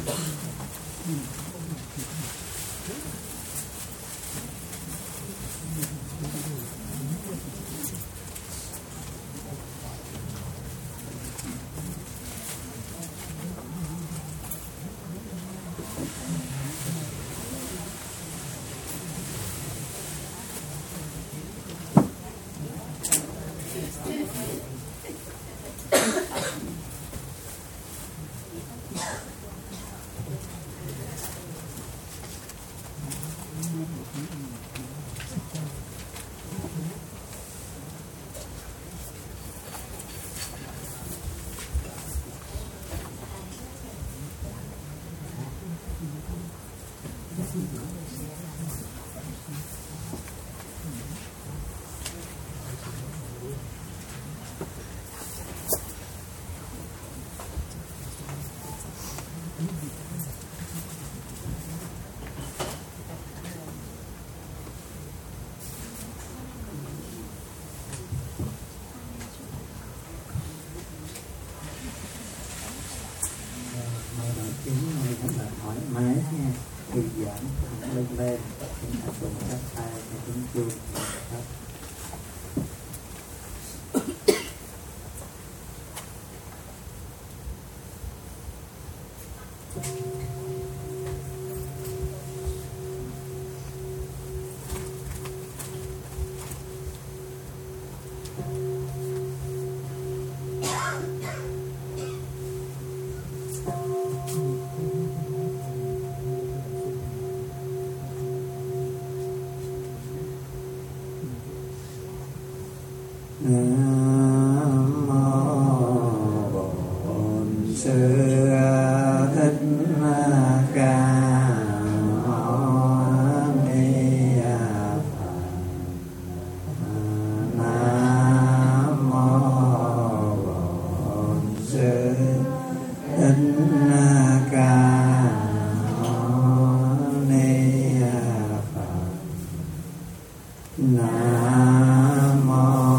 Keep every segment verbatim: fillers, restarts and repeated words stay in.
thoải mái nha, thư giãn, lên lên, chúng ta cùng chắp tay và tiếng chuông. Nam mô Bổn Sư Thích Ca Mâu Ni Phật. Nam mô Bổn Sư Thích Ca Mâu Ni Phật. Nam mô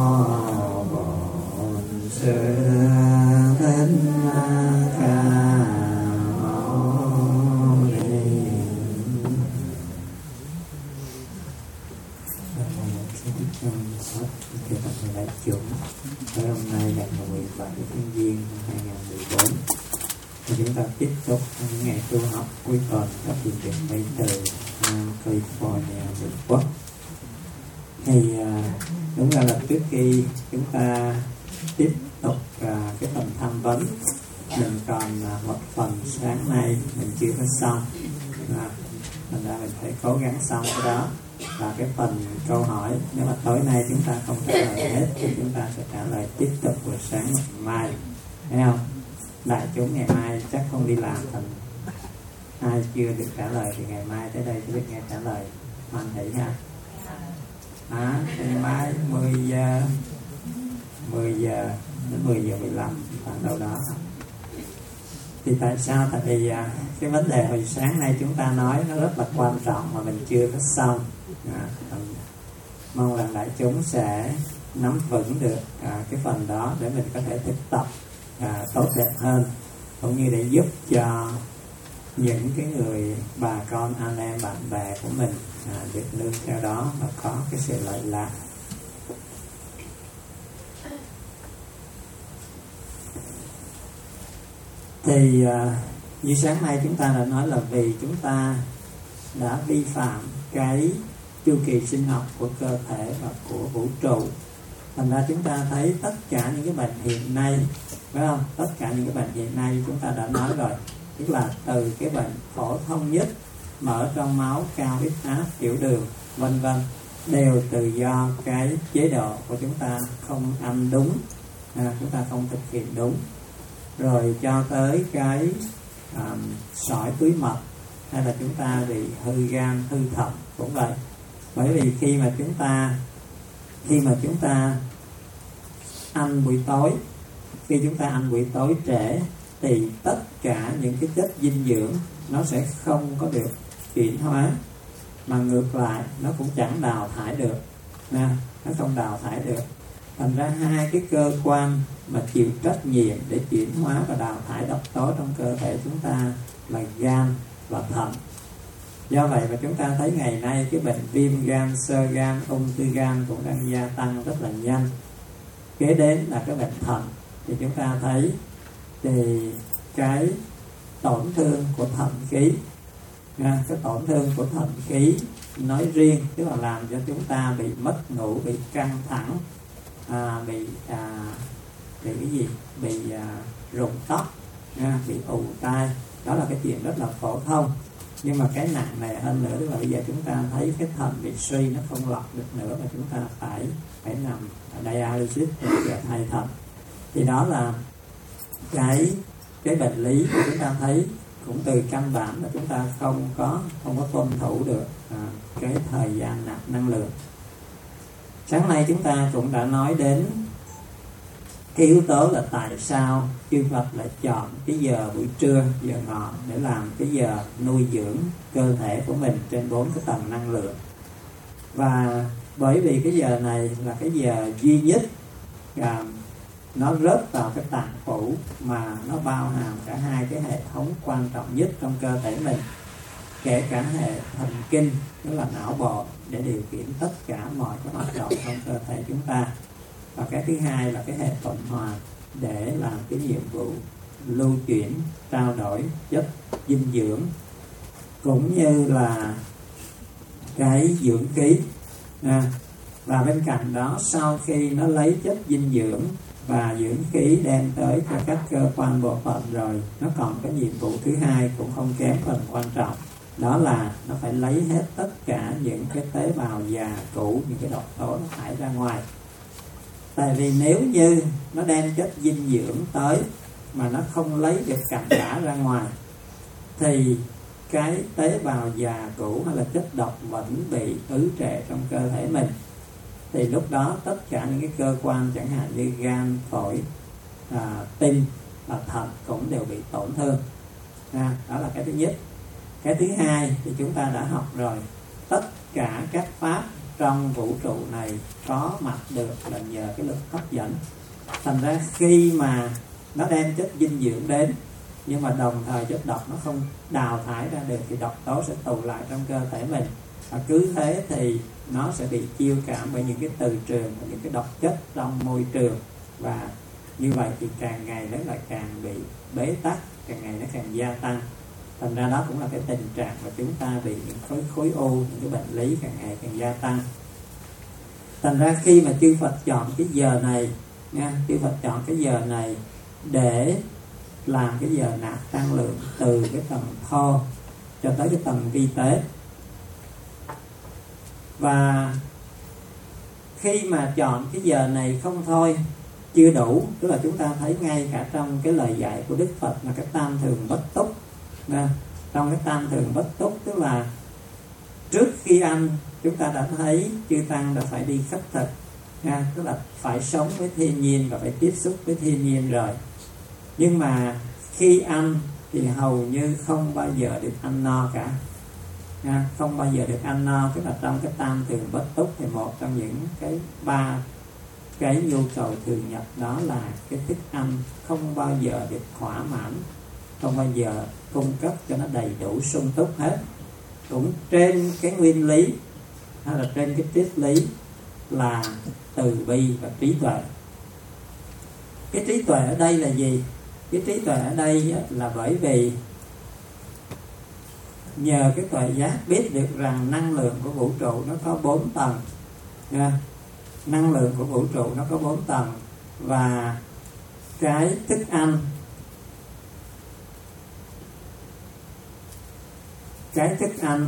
Hôm nay là ngày mười bảy tháng Giêng năm hai nghìn không trăm mười bốn, thì chúng ta tiếp tục những ngày tu học cuối tuần các chương trình bay từ California, Mỹ Quốc. Thì đúng ra là trước khi chúng ta tiếp tục cái phần tham vấn, mình còn một phần sáng nay mình chưa có xong, thành ra mình phải cố gắng xong cái đó. Và cái phần câu hỏi, nếu mà tối nay chúng ta không trả lời hết thì chúng ta sẽ trả lời tiếp tục buổi sáng ngày mai, thấy không? Đại chúng ngày mai chắc không đi làm, thành ai chưa được trả lời thì ngày mai tới đây sẽ được nghe trả lời. Hoan hỷ ha. À, ngày mai mười giờ mười giờ đến mười giờ mười lăm khoảng đâu đó. Thì tại sao? Tại vì cái vấn đề hồi sáng nay chúng ta nói nó rất là quan trọng mà mình chưa có xong. À, mong rằng đại chúng sẽ nắm vững được à, cái phần đó để mình có thể thực tập à, tốt đẹp hơn, cũng như để giúp cho những cái người bà con anh em bạn bè của mình à, được nương theo đó và có cái sự lợi lạc. Thì à, như sáng nay chúng ta đã nói là vì chúng ta đã vi phạm cái chu kỳ sinh học của cơ thể và của vũ trụ, thành ra chúng ta thấy tất cả những cái bệnh hiện nay, phải không? Tất cả những cái bệnh hiện nay chúng ta đã nói rồi, tức là từ cái bệnh phổ thông nhất mở trong máu, cao huyết áp, tiểu đường, vân vân, đều từ do cái chế độ của chúng ta không ăn đúng, à, chúng ta không thực hiện đúng, rồi cho tới cái um, sỏi túi mật, hay là chúng ta bị hư gan, hư thận cũng vậy. Bởi vì khi mà chúng ta khi mà chúng ta ăn buổi tối, khi chúng ta ăn buổi tối trễ thì tất cả những cái chất dinh dưỡng nó sẽ không có được chuyển hóa, mà ngược lại nó cũng chẳng đào thải được, nè, nó không đào thải được. Thành ra hai cái cơ quan mà chịu trách nhiệm để chuyển hóa và đào thải độc tố trong cơ thể chúng ta là gan và thận. Do vậy mà chúng ta thấy ngày nay cái bệnh viêm gan, xơ gan, ung thư gan cũng đang gia tăng rất là nhanh. Kế đến là cái bệnh thận. Thì chúng ta thấy thì cái tổn thương của thận khí, cái tổn thương của thận khí nói riêng, tức là làm cho chúng ta bị mất ngủ, bị căng thẳng, à, bị à, bị cái gì, bị à, rụng tóc, à, bị ù tai. Đó là cái chuyện rất là phổ thông. Nhưng mà cái nặng này hơn nữa, tức là bây giờ chúng ta thấy cái thận bị suy, nó không lọc được nữa, mà chúng ta phải phải nằm ở dialysis để thay thận. Thì đó là cái cái bệnh lý của chúng ta thấy cũng từ căn bản là chúng ta không có không có tuân thủ được à, cái thời gian nạp năng lượng. Sáng nay chúng ta cũng đã nói đến cái yếu tố là tại sao chư Phật lại chọn cái giờ buổi trưa, giờ ngọ để làm cái giờ nuôi dưỡng cơ thể của mình trên bốn cái tầng năng lượng. Và bởi vì cái giờ này là cái giờ duy nhất à, nó rớt vào cái tạng phủ mà nó bao hàm cả hai cái hệ thống quan trọng nhất trong cơ thể mình, kể cả hệ thần kinh, tức là não bộ, để điều khiển tất cả mọi cái hoạt động trong cơ thể chúng ta. Và cái thứ hai là cái hệ tuần hoàn để làm cái nhiệm vụ lưu chuyển, trao đổi chất dinh dưỡng, cũng như là cái dưỡng khí. À, và bên cạnh đó, sau khi nó lấy chất dinh dưỡng và dưỡng khí đem tới cho các cơ quan bộ phận rồi, nó còn có nhiệm vụ thứ hai cũng không kém phần quan trọng. Đó là nó phải lấy hết tất cả những cái tế bào già cũ, những cái độc tố nó thải ra ngoài. Tại vì nếu như nó đem chất dinh dưỡng tới mà nó không lấy được cặn bã ra ngoài, thì cái tế bào già cũ hay là chất độc vẫn bị ứ trệ trong cơ thể mình. Thì lúc đó tất cả những cái cơ quan chẳng hạn như gan, phổi, à, tim và thận cũng đều bị tổn thương. À, đó là cái thứ nhất. Cái thứ hai thì chúng ta đã học rồi, tất cả các pháp trong vũ trụ này có mặt được là nhờ cái lực hấp dẫn. Thành ra khi mà nó đem chất dinh dưỡng đến, nhưng mà đồng thời chất độc nó không đào thải ra được, thì độc tố sẽ tụ lại trong cơ thể mình. Và cứ thế thì nó sẽ bị chiêu cảm bởi những cái từ trường và những cái độc chất trong môi trường. Và như vậy thì càng ngày nó lại càng bị bế tắc, càng ngày nó càng gia tăng. Thành ra đó cũng là cái tình trạng mà chúng ta bị những khối khối u, những cái bệnh lý càng ngày càng gia tăng. Thành ra khi mà chư Phật chọn cái giờ này nha, chư Phật chọn cái giờ này để làm cái giờ nạp năng lượng từ cái tầng thô cho tới cái tầng vi tế. Và khi mà chọn cái giờ này không thôi, chưa đủ, tức là chúng ta thấy ngay cả trong cái lời dạy của Đức Phật là cái tam thường bất túc. Nè, trong cái tam thường bất túc, tức là trước khi ăn chúng ta đã thấy chư tăng đã phải đi khất thực, nha, tức là phải sống với thiên nhiên và phải tiếp xúc với thiên nhiên rồi. Nhưng mà khi ăn thì hầu như không bao giờ được ăn no cả, nha, không bao giờ được ăn no. Tức là trong cái tam thường bất túc thì một trong những cái ba cái nhu cầu thường nhật đó là cái thức ăn không bao giờ được thỏa mãn, không bao giờ cung cấp cho nó đầy đủ sung túc hết. Cũng trên cái nguyên lý hay là trên cái triết lý là từ bi và trí tuệ. Cái trí tuệ ở đây là gì? Cái trí tuệ ở đây là bởi vì nhờ cái tuệ giác biết được rằng năng lượng của vũ trụ nó có bốn tầng. Năng lượng của vũ trụ nó có bốn tầng, và cái thức ăn, cái thức ăn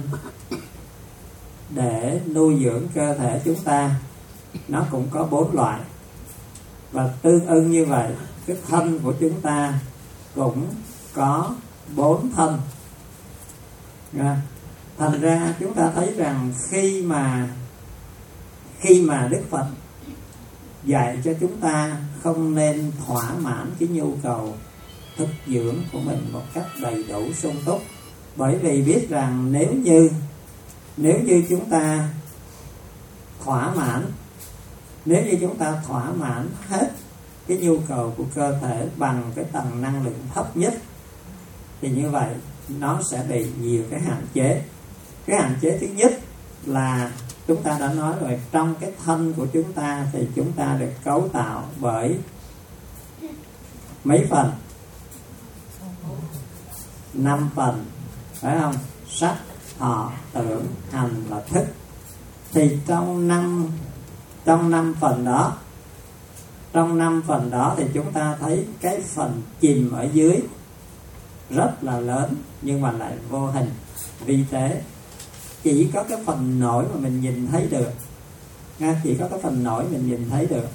để nuôi dưỡng cơ thể chúng ta nó cũng có bốn loại. Và tương ưng như vậy, cái thân của chúng ta cũng có bốn thân. Thành ra chúng ta thấy rằng khi mà khi mà Đức Phật dạy cho chúng ta không nên thỏa mãn cái nhu cầu thực dưỡng của mình một cách đầy đủ sung túc, bởi vì biết rằng nếu như nếu như chúng ta thỏa mãn Nếu như chúng ta thỏa mãn hết cái nhu cầu của cơ thể bằng cái tầng năng lượng thấp nhất, thì như vậy nó sẽ bị nhiều cái hạn chế. Cái hạn chế thứ nhất là chúng ta đã nói rồi, trong cái thân của chúng ta thì chúng ta được cấu tạo bởi mấy phần? Năm phần, phải không? Sắc, thọ, tưởng, hành và thức. Thì trong năm trong năm phần đó, trong năm phần đó thì chúng ta thấy cái phần chìm ở dưới rất là lớn nhưng mà lại vô hình, vi tế. Chỉ có cái phần nổi mà mình nhìn thấy được, chỉ có cái phần nổi mình nhìn thấy được.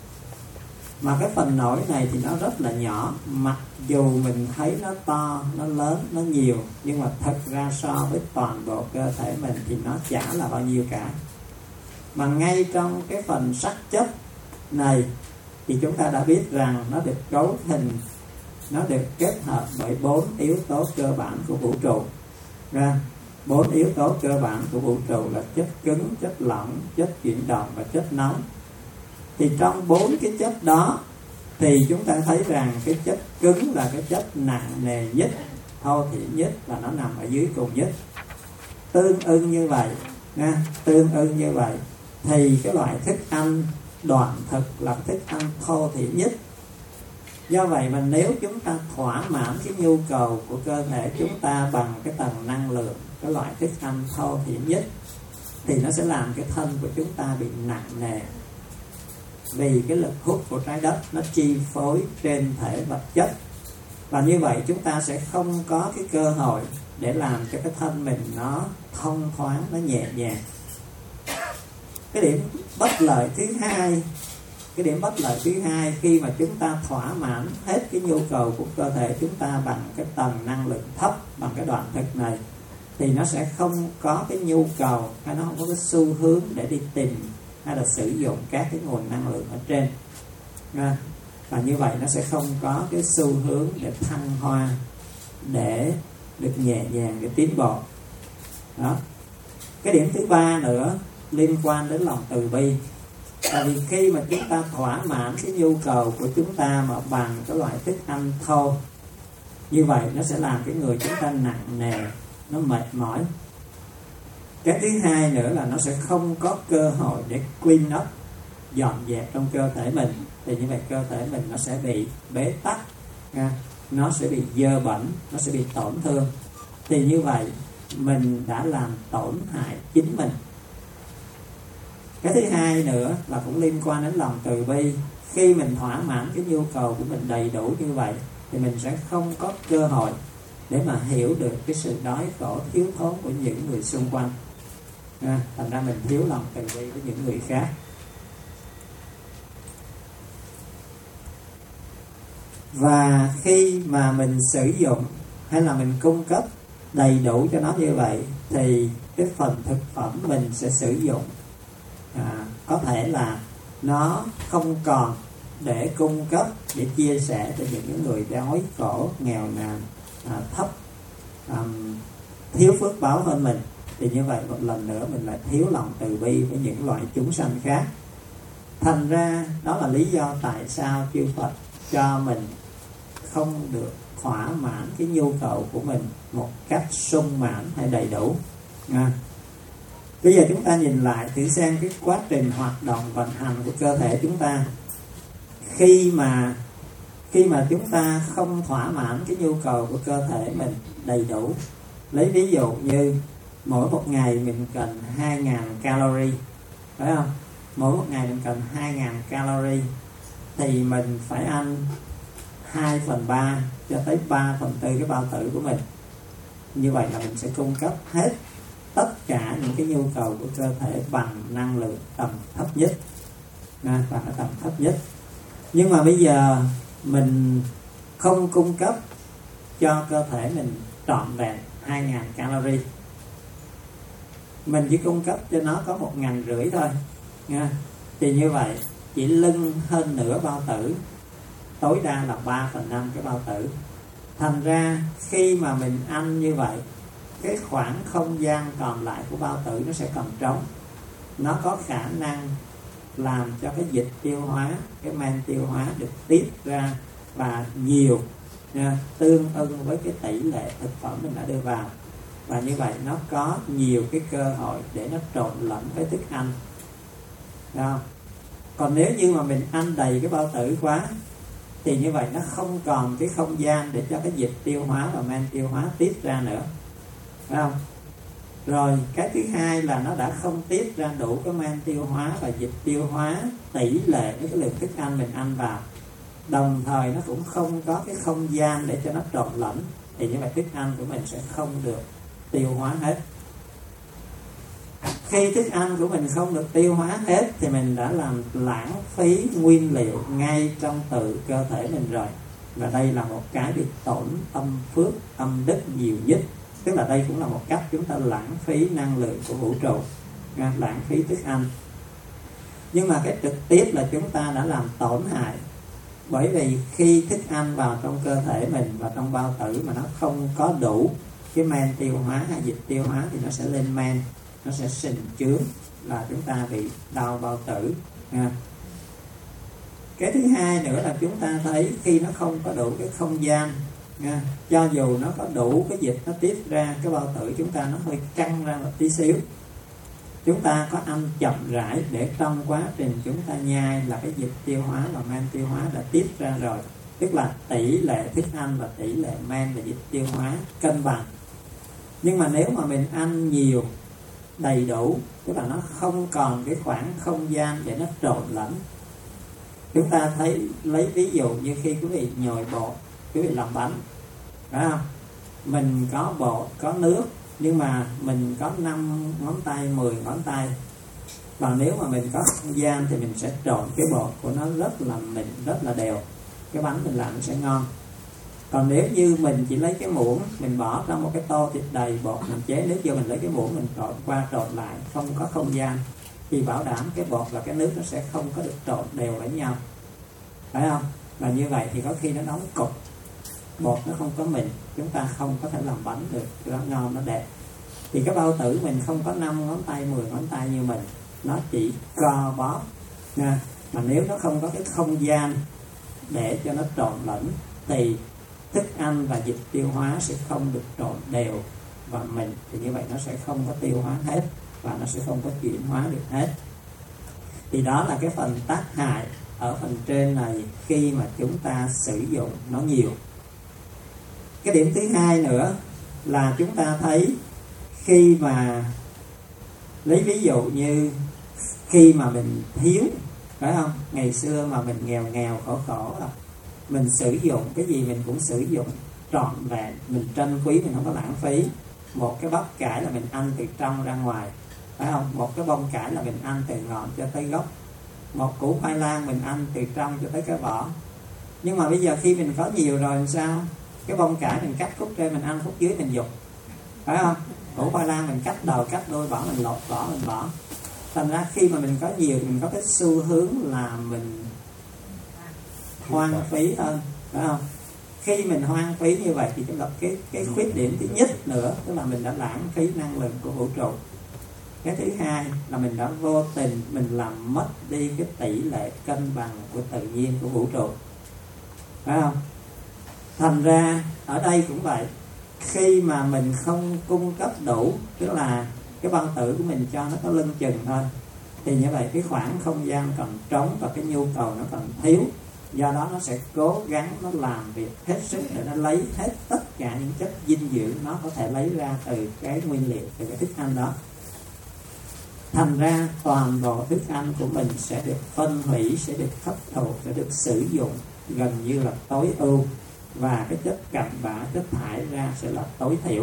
Mà cái phần nổi này thì nó rất là nhỏ, mặc dù mình thấy nó to, nó lớn, nó nhiều, nhưng mà thật ra so với toàn bộ cơ thể mình thì nó chả là bao nhiêu cả. Mà ngay trong cái phần sắc chất này thì chúng ta đã biết rằng nó được cấu hình, nó được kết hợp bởi bốn yếu tố cơ bản của vũ trụ. Ra bốn yếu tố cơ bản của vũ trụ là chất cứng, chất lỏng, chất chuyển động và chất nóng. Thì trong bốn cái chất đó thì chúng ta thấy rằng cái chất cứng là cái chất nặng nề nhất, thô thiển nhất, và nó nằm ở dưới cùng nhất. Tương ưng như vậy, nha, tương ưng như vậy thì cái loại thức ăn đoạn thực là thức ăn thô thiển nhất. Do vậy mà nếu chúng ta thỏa mãn cái nhu cầu của cơ thể chúng ta bằng cái tầng năng lượng, cái loại thức ăn thô thiển nhất, thì nó sẽ làm cái thân của chúng ta bị nặng nề. Vì cái lực hút của trái đất nó chi phối trên thể vật chất. Và như vậy chúng ta sẽ không có cái cơ hội để làm cho cái thân mình nó thông thoáng, nó nhẹ nhàng. Cái điểm bất lợi thứ hai Cái điểm bất lợi thứ hai khi mà chúng ta thỏa mãn hết cái nhu cầu của cơ thể chúng ta bằng cái tầng năng lượng thấp, bằng cái đoạn thực này, thì nó sẽ không có cái nhu cầu, hay nó không có cái xu hướng để đi tìm hay là sử dụng các cái nguồn năng lượng ở trên. Và như vậy nó sẽ không có cái xu hướng để thăng hoa, để được nhẹ nhàng, để tiến bộ. Đó. Cái điểm thứ ba nữa liên quan đến lòng từ bi. Tại vì khi mà chúng ta thỏa mãn cái nhu cầu của chúng ta mà bằng cái loại thức ăn thô, như vậy nó sẽ làm cái người chúng ta nặng nề, nó mệt mỏi. Cái thứ hai nữa là nó sẽ không có cơ hội để clean up, dọn dẹp trong cơ thể mình. Thì như vậy cơ thể mình nó sẽ bị bế tắc, nó sẽ bị dơ bẩn, nó sẽ bị tổn thương. Thì như vậy mình đã làm tổn hại chính mình. Cái thứ hai nữa là cũng liên quan đến lòng từ bi. Khi mình thỏa mãn cái nhu cầu của mình đầy đủ như vậy thì mình sẽ không có cơ hội để mà hiểu được cái sự đói khổ, thiếu thốn của những người xung quanh. À, thành ra mình thiếu lòng từ bi với những người khác. Và khi mà mình sử dụng hay là mình cung cấp đầy đủ cho nó như vậy thì cái phần thực phẩm mình sẽ sử dụng à, có thể là nó không còn để cung cấp, để chia sẻ cho những người đói khổ, nghèo nàn, à, thấp, à, thiếu phước báo hơn mình. Thì như vậy một lần nữa mình lại thiếu lòng từ bi với những loại chúng sanh khác. Thành ra đó là lý do tại sao chư Phật cho mình không được thỏa mãn cái nhu cầu của mình một cách sung mãn hay đầy đủ. à. Bây giờ chúng ta nhìn lại thử xem cái quá trình hoạt động vận hành của cơ thể chúng ta. Khi mà khi mà chúng ta không thỏa mãn cái nhu cầu của cơ thể mình đầy đủ, lấy ví dụ như mỗi một ngày mình cần hai nghìn calorie, phải không? Mỗi một ngày mình cần hai nghìn calorie thì mình phải ăn hai phần ba cho tới ba phần tư cái bao tử của mình. Như vậy là mình sẽ cung cấp hết tất cả những cái nhu cầu của cơ thể bằng năng lượng tầm thấp nhất, à, bằng cái tầm thấp nhất. Nhưng mà bây giờ mình không cung cấp cho cơ thể mình trọn vẹn hai nghìn calorie, mình chỉ cung cấp cho nó có một nghìn rưỡi thôi, nha. Thì như vậy chỉ lưng hơn nửa bao tử, tối đa là ba phần năm cái bao tử. Thành ra khi mà mình ăn như vậy, cái khoảng không gian còn lại của bao tử nó sẽ còn trống. Nó có khả năng làm cho cái dịch tiêu hóa, cái men tiêu hóa được tiết ra và nhiều nha, tương ưng với cái tỷ lệ thực phẩm mình đã đưa vào, và như vậy nó có nhiều cái cơ hội để nó trộn lẫn với thức ăn. Đó. Còn nếu như mà mình ăn đầy cái bao tử quá thì như vậy nó không còn cái không gian để cho cái dịch tiêu hóa và men tiêu hóa tiết ra nữa, phải không? Rồi cái thứ hai là nó đã không tiết ra đủ cái men tiêu hóa và dịch tiêu hóa tỷ lệ với cái lượng thức ăn mình ăn vào, đồng thời nó cũng không có cái không gian để cho nó trộn lẫn, thì như vậy thức ăn của mình sẽ không được tiêu hóa hết. Khi thức ăn của mình không được tiêu hóa hết thì mình đã làm lãng phí nguyên liệu ngay trong tự cơ thể mình rồi, và đây là một cái bị tổn âm phước âm đức nhiều nhất. Tức là đây cũng là một cách chúng ta lãng phí năng lượng của vũ trụ, lãng phí thức ăn. Nhưng mà cái trực tiếp là chúng ta đã làm tổn hại, bởi vì khi thức ăn vào trong cơ thể mình và trong bao tử mà nó không có đủ cái men tiêu hóa hay dịch tiêu hóa thì nó sẽ lên men, nó sẽ sình chướng, là chúng ta bị đau bao tử. Cái thứ hai nữa là chúng ta thấy khi nó không có đủ cái không gian, nha, cho dù nó có đủ cái dịch nó tiết ra, cái bao tử chúng ta nó hơi căng ra một tí xíu, chúng ta có ăn chậm rãi để trong quá trình chúng ta nhai là cái dịch tiêu hóa và men tiêu hóa đã tiết ra rồi, tức là tỷ lệ thức ăn và tỷ lệ men và dịch tiêu hóa cân bằng. Nhưng mà nếu mà mình ăn nhiều đầy đủ, tức là nó không còn cái khoảng không gian để nó trộn lẫn. Chúng ta thấy, lấy ví dụ như khi quý vị nhồi bột, quý vị làm bánh, phải không? Mình có bột, có nước, nhưng mà mình có năm ngón tay, mười ngón tay, và nếu mà mình có không gian thì mình sẽ trộn cái bột của nó rất là mịn, rất là đều, cái bánh mình làm nó sẽ ngon. Còn nếu như mình chỉ lấy cái muỗng, mình bỏ trong một cái tô thịt đầy bột, mình chế nước vô, mình lấy cái muỗng mình trộn qua trộn lại, không có không gian, thì bảo đảm cái bột và cái nước nó sẽ không có được trộn đều với nhau, phải không? Và như vậy thì có khi nó đóng cục, bột nó không có mịn, chúng ta không có thể làm bánh được nó ngon, nó đẹp. Thì cái bao tử mình không có năm ngón tay, mười ngón tay như mình, nó chỉ co bóp nha. Mà nếu nó không có cái không gian để cho nó trộn lẫn thì thức ăn và dịch tiêu hóa sẽ không được trộn đều và mình, thì như vậy nó sẽ không có tiêu hóa hết và nó sẽ không có chuyển hóa được hết. Thì đó là cái phần tác hại ở phần trên này khi mà chúng ta sử dụng nó nhiều. Cái điểm thứ hai nữa là chúng ta thấy khi mà lấy ví dụ như khi mà mình thiếu, phải không? Ngày xưa mà mình nghèo nghèo khổ khổ à, mình sử dụng cái gì mình cũng sử dụng trọn vẹn, mình trân quý, mình không có lãng phí. Một cái bắp cải là mình ăn từ trong ra ngoài, phải không? Một cái bông cải là mình ăn từ ngọn cho tới gốc. Một củ khoai lang mình ăn từ trong cho tới cái vỏ. Nhưng mà bây giờ khi mình có nhiều rồi làm sao? Cái bông cải mình cắt khúc trên mình ăn, khúc dưới mình dục, phải không? Củ khoai lang mình cắt đầu cắt đôi, bỏ mình lột vỏ mình bỏ. Thành ra khi mà mình có nhiều thì mình có cái xu hướng là mình hoang phí hơn, phải không? Khi mình hoang phí như vậy thì cái cái cái khuyết điểm thứ nhất nữa, tức là mình đã lãng phí năng lượng của vũ trụ. Cái thứ hai là mình đã vô tình mình làm mất đi cái tỷ lệ cân bằng của tự nhiên của vũ trụ, phải không? Thành ra ở đây cũng vậy, khi mà mình không cung cấp đủ, tức là cái bao tử của mình cho nó có lưng chừng thôi, thì như vậy cái khoảng không gian còn trống và cái nhu cầu nó còn thiếu. Do đó nó sẽ cố gắng nó làm việc hết sức để nó lấy hết tất cả những chất dinh dưỡng nó có thể lấy ra từ cái nguyên liệu, từ cái thức ăn đó. Thành ra toàn bộ thức ăn của mình sẽ được phân hủy, sẽ được hấp thụ, sẽ được sử dụng gần như là tối ưu, và cái chất cặn bã, chất thải ra sẽ là tối thiểu.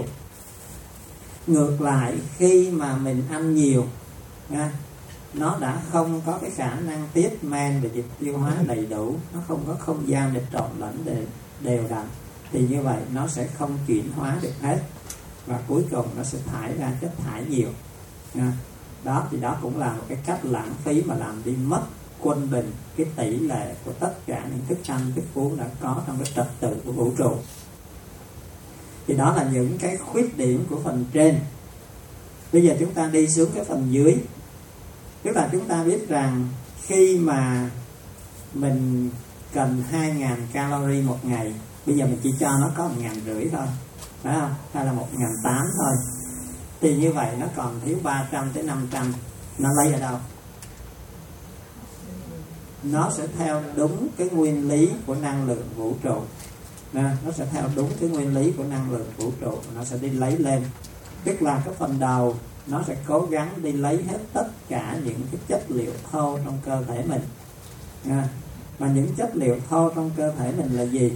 Ngược lại, khi mà mình ăn nhiều nha, nó đã không có cái khả năng tiết men và dịch tiêu hóa đầy đủ, nó không có không gian để trộn lẫn để đều đặn, thì như vậy nó sẽ không chuyển hóa được hết, và cuối cùng nó sẽ thải ra chất thải nhiều nha. Đó thì đó cũng là một cái cách lãng phí mà làm đi mất quân bình cái tỷ lệ của tất cả những thức ăn, thức uống đã có trong cái trật tự của vũ trụ. Thì đó là những cái khuyết điểm của phần trên. Bây giờ chúng ta đi xuống cái phần dưới. Tức là chúng ta biết rằng khi mà mình cần hai nghìn calorie một ngày, bây giờ mình chỉ cho nó có một nghìn rưỡi thôi, phải không? Hay là một nghìn tám thôi, thì như vậy nó còn thiếu ba trăm tới năm trăm. Nó lấy ở đâu? Nó sẽ theo đúng cái nguyên lý của năng lượng vũ trụ. Nè, nó sẽ theo đúng cái nguyên lý của năng lượng vũ trụ, nó sẽ đi lấy lên. Tức là cái phần đầu nó sẽ cố gắng đi lấy hết tất cả những cái chất liệu thô trong cơ thể mình. Nè, mà những chất liệu thô trong cơ thể mình là gì?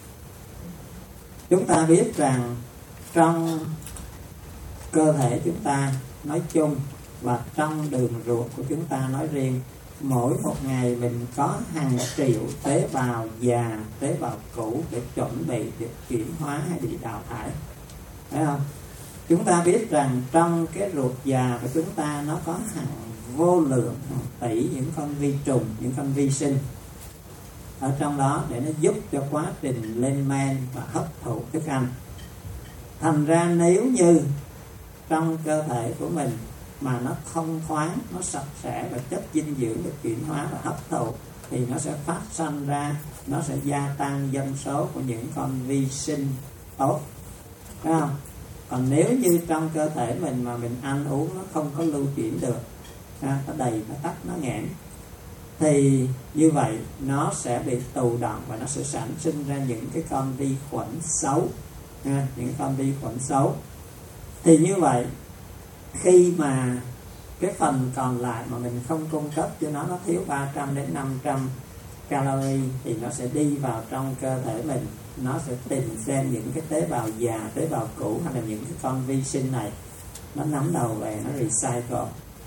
Chúng ta biết rằng trong cơ thể chúng ta nói chung và trong đường ruột của chúng ta nói riêng, mỗi một ngày mình có hàng triệu tế bào già, tế bào cũ để chuẩn bị để chuyển hóa hay bị đào thải, phải không? Chúng ta biết rằng trong cái ruột già của chúng ta nó có hàng vô lượng, hàng tỷ những con vi trùng, những con vi sinh ở trong đó để nó giúp cho quá trình lên men và hấp thụ thức ăn. Thành ra nếu như trong cơ thể của mình mà nó thông thoáng, nó sạch sẽ và chất dinh dưỡng được chuyển hóa và hấp thụ, thì nó sẽ phát sinh ra, nó sẽ gia tăng dân số của những con vi sinh tốt, phải không? Còn nếu như trong cơ thể mình mà mình ăn uống nó không có lưu chuyển được, nó đầy, nó tắc, nó nghẽn, thì như vậy nó sẽ bị tù đọng và nó sẽ sản sinh ra những cái con vi khuẩn xấu, những con vi khuẩn xấu. Thì như vậy khi mà cái phần còn lại mà mình không cung cấp cho nó, nó thiếu ba trăm đến năm trăm calorie, thì nó sẽ đi vào trong cơ thể mình, nó sẽ tìm xem những cái tế bào già, tế bào cũ hay là những cái con vi sinh này, nó nắm đầu về, nó recycle.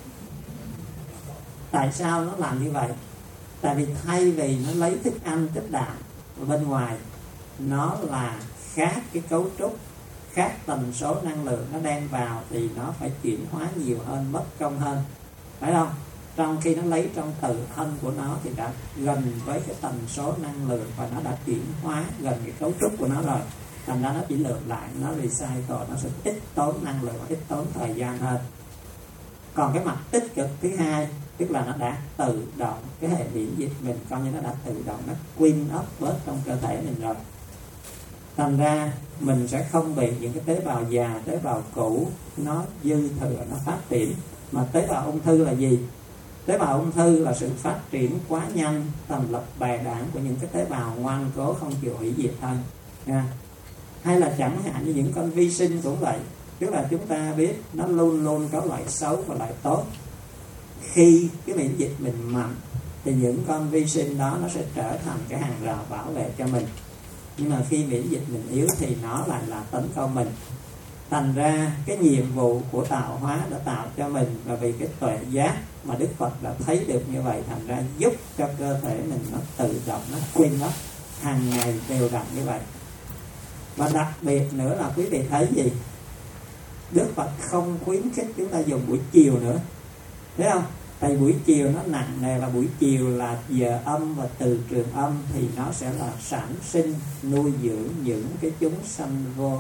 Tại sao nó làm như vậy? Tại vì thay vì nó lấy thức ăn, chất đạm ở bên ngoài, nó là khác cái cấu trúc, khác tần số năng lượng nó đang vào, thì nó phải chuyển hóa nhiều hơn, mất công hơn, phải không? Trong khi nó lấy trong tự thân của nó thì đã gần với cái tần số năng lượng và nó đã chuyển hóa gần cái cấu trúc của nó rồi, thành ra nó chỉ lượm lại, nó recycle, nó sẽ ít tốn năng lượng, ít tốn thời gian hơn. Còn cái mặt tích cực thứ hai, tức là nó đã tự động, cái hệ miễn dịch mình coi như nó đã tự động, nó clean up bớt trong cơ thể mình rồi. Thành ra mình sẽ không bị những cái tế bào già, tế bào cũ nó dư thừa, nó phát triển. Mà tế bào ung thư là gì? Tế bào ung thư là sự phát triển quá nhanh, thành lập bè đảng của những cái tế bào ngoan cố không chịu hủy diệt thôi nha. Hay là chẳng hạn như những con vi sinh cũng vậy, tức là chúng ta biết nó luôn luôn có loại xấu và loại tốt. Khi cái miễn dịch mình mạnh thì những con vi sinh đó nó sẽ trở thành cái hàng rào bảo vệ cho mình, nhưng mà khi miễn dịch mình yếu thì nó lại là tấn công mình. Thành ra cái nhiệm vụ của tạo hóa đã tạo cho mình, và vì cái tuệ giác mà Đức Phật đã thấy được như vậy, thành ra giúp cho cơ thể mình nó tự động, nó quyên up hàng ngày đều đặn như vậy. Và đặc biệt nữa là quý vị thấy gì? Đức Phật không khuyến khích chúng ta dùng buổi chiều nữa, thấy không? Tại buổi chiều nó nặng nề, là buổi chiều là giờ âm và từ trường âm, thì nó sẽ là sản sinh, nuôi dưỡng những cái chúng sanh vô,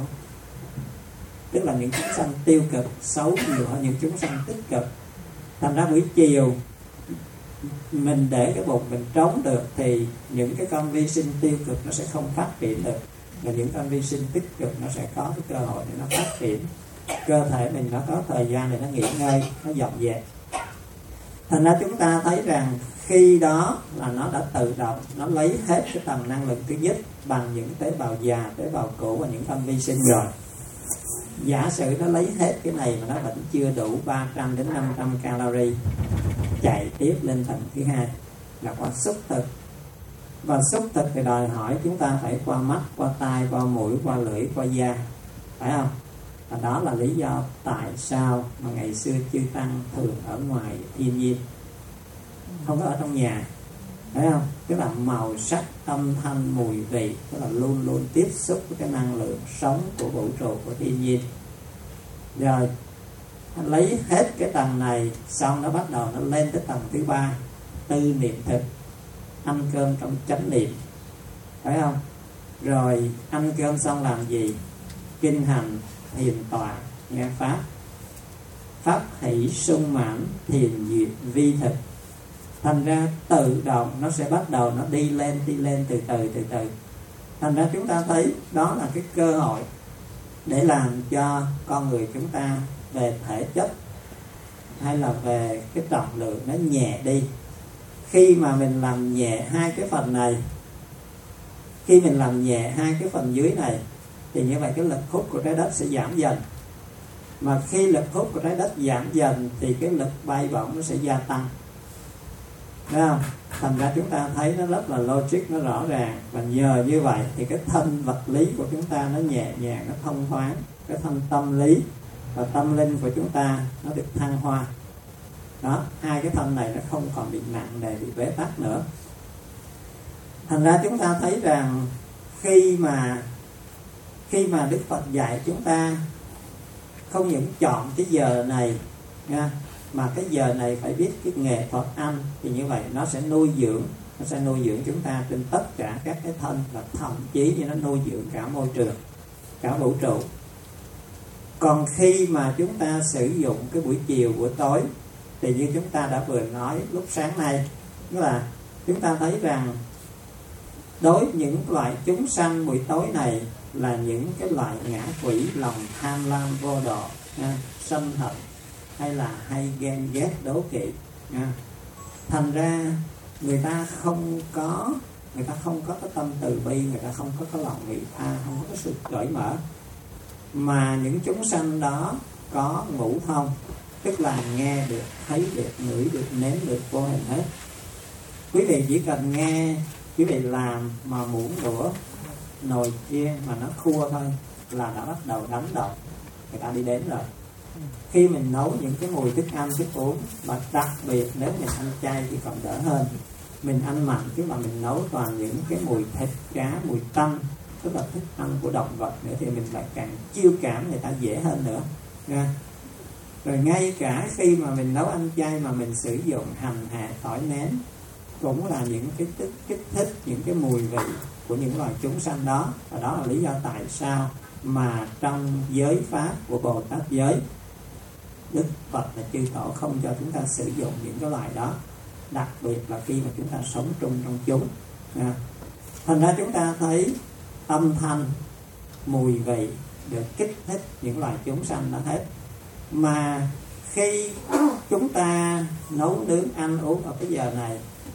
tức là những chúng sanh tiêu cực, xấu nhiều hơn những chúng sanh tích cực. Thành ra buổi chiều mình để cái bụng mình trống được thì những cái con vi sinh tiêu cực nó sẽ không phát triển được, và những con vi sinh tích cực nó sẽ có cái cơ hội để nó phát triển. Cơ thể mình nó có thời gian để nó nghỉ ngơi, nó dọn dẹp. Thành ra chúng ta thấy rằng khi đó là nó đã tự động, nó lấy hết cái tầng năng lượng thứ nhất bằng những tế bào già, tế bào cũ và những con vi sinh rồi. Giả sử nó lấy hết cái này mà nó vẫn chưa đủ ba trăm đến năm trăm calorie, chạy tiếp lên tầng thứ hai là qua xúc thực. Và xúc thực thì đòi hỏi chúng ta phải qua mắt, qua tai, qua mũi, qua lưỡi, qua da, phải không? Và đó là lý do tại sao mà ngày xưa chư tăng thường ở ngoài thiên nhiên, không có ở trong nhà, phải không? Tức là màu sắc, âm thanh, mùi vị, tức là luôn luôn tiếp xúc với cái năng lượng sống của vũ trụ, của thiên nhiên. Rồi lấy hết cái tầng này xong, nó bắt đầu nó lên tới tầng thứ ba, tư niệm thực, ăn cơm trong chánh niệm, phải không? Rồi ăn cơm xong làm gì? Kinh hành, thiền tọa, nghe pháp, pháp hỷ sung mãn, thiền duyệt vi thực. Thành ra tự động nó sẽ bắt đầu nó đi lên đi lên từ từ từ từ. Thành ra chúng ta thấy đó là cái cơ hội để làm cho con người chúng ta về thể chất hay là về cái trọng lượng nó nhẹ đi. Khi mà mình làm nhẹ hai cái phần này, khi mình làm nhẹ hai cái phần dưới này, thì như vậy cái lực hút của trái đất sẽ giảm dần. Mà khi lực hút của trái đất giảm dần thì cái lực bay bổng nó sẽ gia tăng. Thấy không? Thành ra chúng ta thấy nó rất là logic, nó rõ ràng. Và nhờ như vậy thì cái thân vật lý của chúng ta nó nhẹ nhàng, nó thông thoáng. Cái thân tâm lý và tâm linh của chúng ta nó được thăng hoa. Đó, hai cái thân này nó không còn bị nặng nề, bị bế tắc nữa. Thành ra chúng ta thấy rằng khi mà khi mà Đức Phật dạy chúng ta không những chọn cái giờ này nha, mà cái giờ này phải biết cái nghệ thuật ăn, thì như vậy nó sẽ nuôi dưỡng, nó sẽ nuôi dưỡng chúng ta trên tất cả các cái thân, và thậm chí như nó nuôi dưỡng cả môi trường, cả vũ trụ. Còn khi mà chúng ta sử dụng cái buổi chiều, buổi tối, thì như chúng ta đã vừa nói lúc sáng nay, tức là chúng ta thấy rằng đối với những loại chúng sanh buổi tối này là những cái loại ngã quỷ lòng tham lam vô độ, ha, sân hận hay là hay ghen ghét đố kỵ, ha. Thành ra người ta không có người ta không có cái tâm từ bi, người ta không có cái lòng vị tha, không có cái sự cởi mở. Mà những chúng sanh đó có ngũ thông, tức là nghe được, thấy được, ngửi được, nếm được, vô hình hết. Quý vị chỉ cần nghe, quý vị làm mà muỗng đũa nồi chiên mà nó khua thôi là đã bắt đầu đánh động, người ta đi đến rồi. Khi mình nấu những cái mùi thức ăn, thức uống, và đặc biệt nếu mình ăn chay thì còn đỡ hơn. Mình ăn mặn chứ mà mình nấu toàn những cái mùi thịt cá, mùi tanh, tức là thức ăn của động vật nữa, thì mình lại càng chiêu cảm người ta dễ hơn nữa, nha. Rồi ngay cả khi mà mình nấu ăn chay mà mình sử dụng hành hạ, tỏi, nến, cũng là những cái tức kích thích những cái mùi vị của những loài chúng sanh đó. Và đó là lý do tại sao mà trong giới pháp của Bồ Tát giới, Đức Phật là chư tổ không cho chúng ta sử dụng những cái loài đó, đặc biệt là khi mà chúng ta sống chung trong chúng. À, thành ra chúng ta thấy âm thanh, mùi vị được kích thích những loài chúng sanh đó hết. Mà khi chúng ta nấu nướng ăn uống ở cái giờ này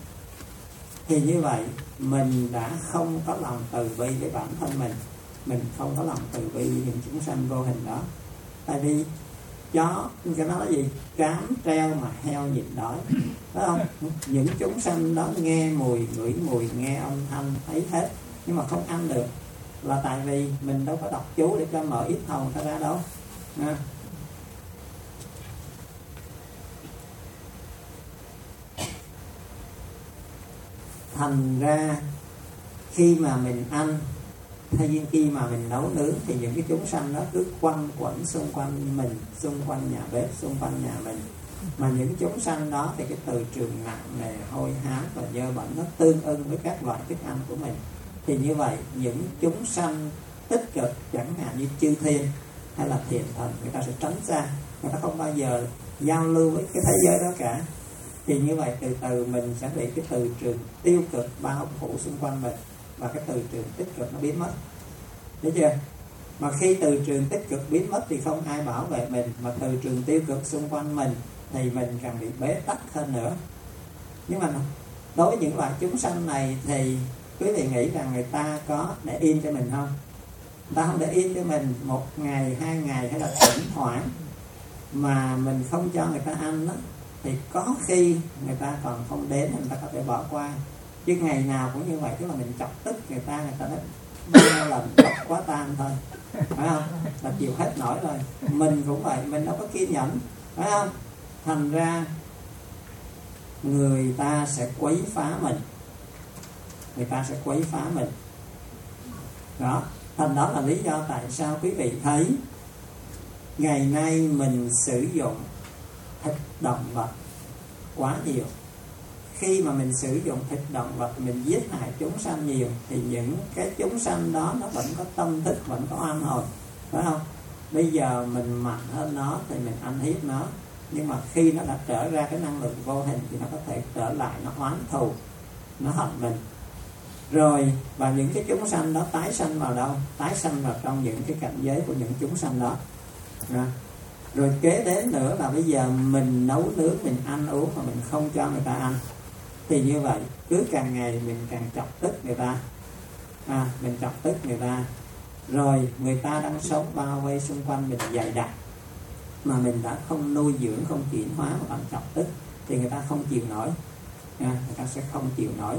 thì như vậy mình đã không có lòng từ bi với bản thân mình, mình không có lòng từ bi với những chúng sanh vô hình đó. Tại vì chó, cái đó là gì? Cám treo mà heo nhịn đói, phải không? Những chúng sanh đó nghe mùi, ngửi mùi, nghe âm thanh, thấy hết, nhưng mà không ăn được, là tại vì mình đâu có đọc chú để cho mở ít hầu ta ra đâu. À. Thành ra khi mà mình ăn hay như khi mà mình nấu nướng thì những cái chúng sanh đó cứ quanh quẩn xung quanh mình, xung quanh nhà bếp, xung quanh nhà mình. Mà những chúng sanh đó thì cái từ trường nặng nề, hôi hám và dơ bẩn nó tương ưng với các loại thức ăn của mình. Thì như vậy những chúng sanh tích cực, chẳng hạn như chư thiên hay là thiện thần, người ta sẽ tránh xa, người ta không bao giờ giao lưu với cái thế giới đó cả. Thì như vậy từ từ mình sẽ bị cái từ trường tiêu cực bao phủ xung quanh mình, và cái từ trường tích cực nó biến mất. Thấy chưa? Mà khi từ trường tích cực biến mất thì không ai bảo vệ mình, mà từ trường tiêu cực xung quanh mình thì mình càng bị bế tắc hơn nữa. Nhưng mà đối với những loại chúng sanh này thì quý vị nghĩ rằng người ta có để yên cho mình không? Người ta không để yên cho mình một ngày, hai ngày hay là thỉnh thoảng mà mình không cho người ta ăn đó, thì có khi người ta còn không đến, người ta có thể bỏ qua. Chứ ngày nào cũng như vậy, tức là mình chọc tức người ta, người ta nói ba lần chọc quá tan thôi, phải không? Là chịu hết nổi rồi. Mình cũng vậy, mình đâu có kiên nhẫn, phải không? Thành ra người ta sẽ quấy phá mình, người ta sẽ quấy phá mình. Đó, thành đó là lý do tại sao quý vị thấy ngày nay mình sử dụng thịt động vật quá nhiều. Khi mà mình sử dụng thịt động vật, mình giết hại chúng sanh nhiều, thì những cái chúng sanh đó nó vẫn có tâm thức, vẫn có oan hồn, phải không? Bây giờ mình mạnh hơn nó thì mình ăn hiếp nó, nhưng mà khi nó đã trở ra cái năng lượng vô hình thì nó có thể trở lại, nó oán thù, nó hận mình. Rồi và những cái chúng sanh đó tái sanh vào đâu? Tái sanh vào trong những cái cảnh giới của những chúng sanh đó. Rồi, rồi kế đến nữa là bây giờ mình nấu nướng, mình ăn uống mà mình không cho người ta ăn, thì như vậy cứ càng ngày mình càng chọc tức người ta, à, mình chọc tức người ta. Rồi người ta đang sống bao vây xung quanh mình dày đặc, mà mình đã không nuôi dưỡng, không chuyển hóa mà bạn chọc tức, thì người ta không chịu nổi, à, người ta sẽ không chịu nổi.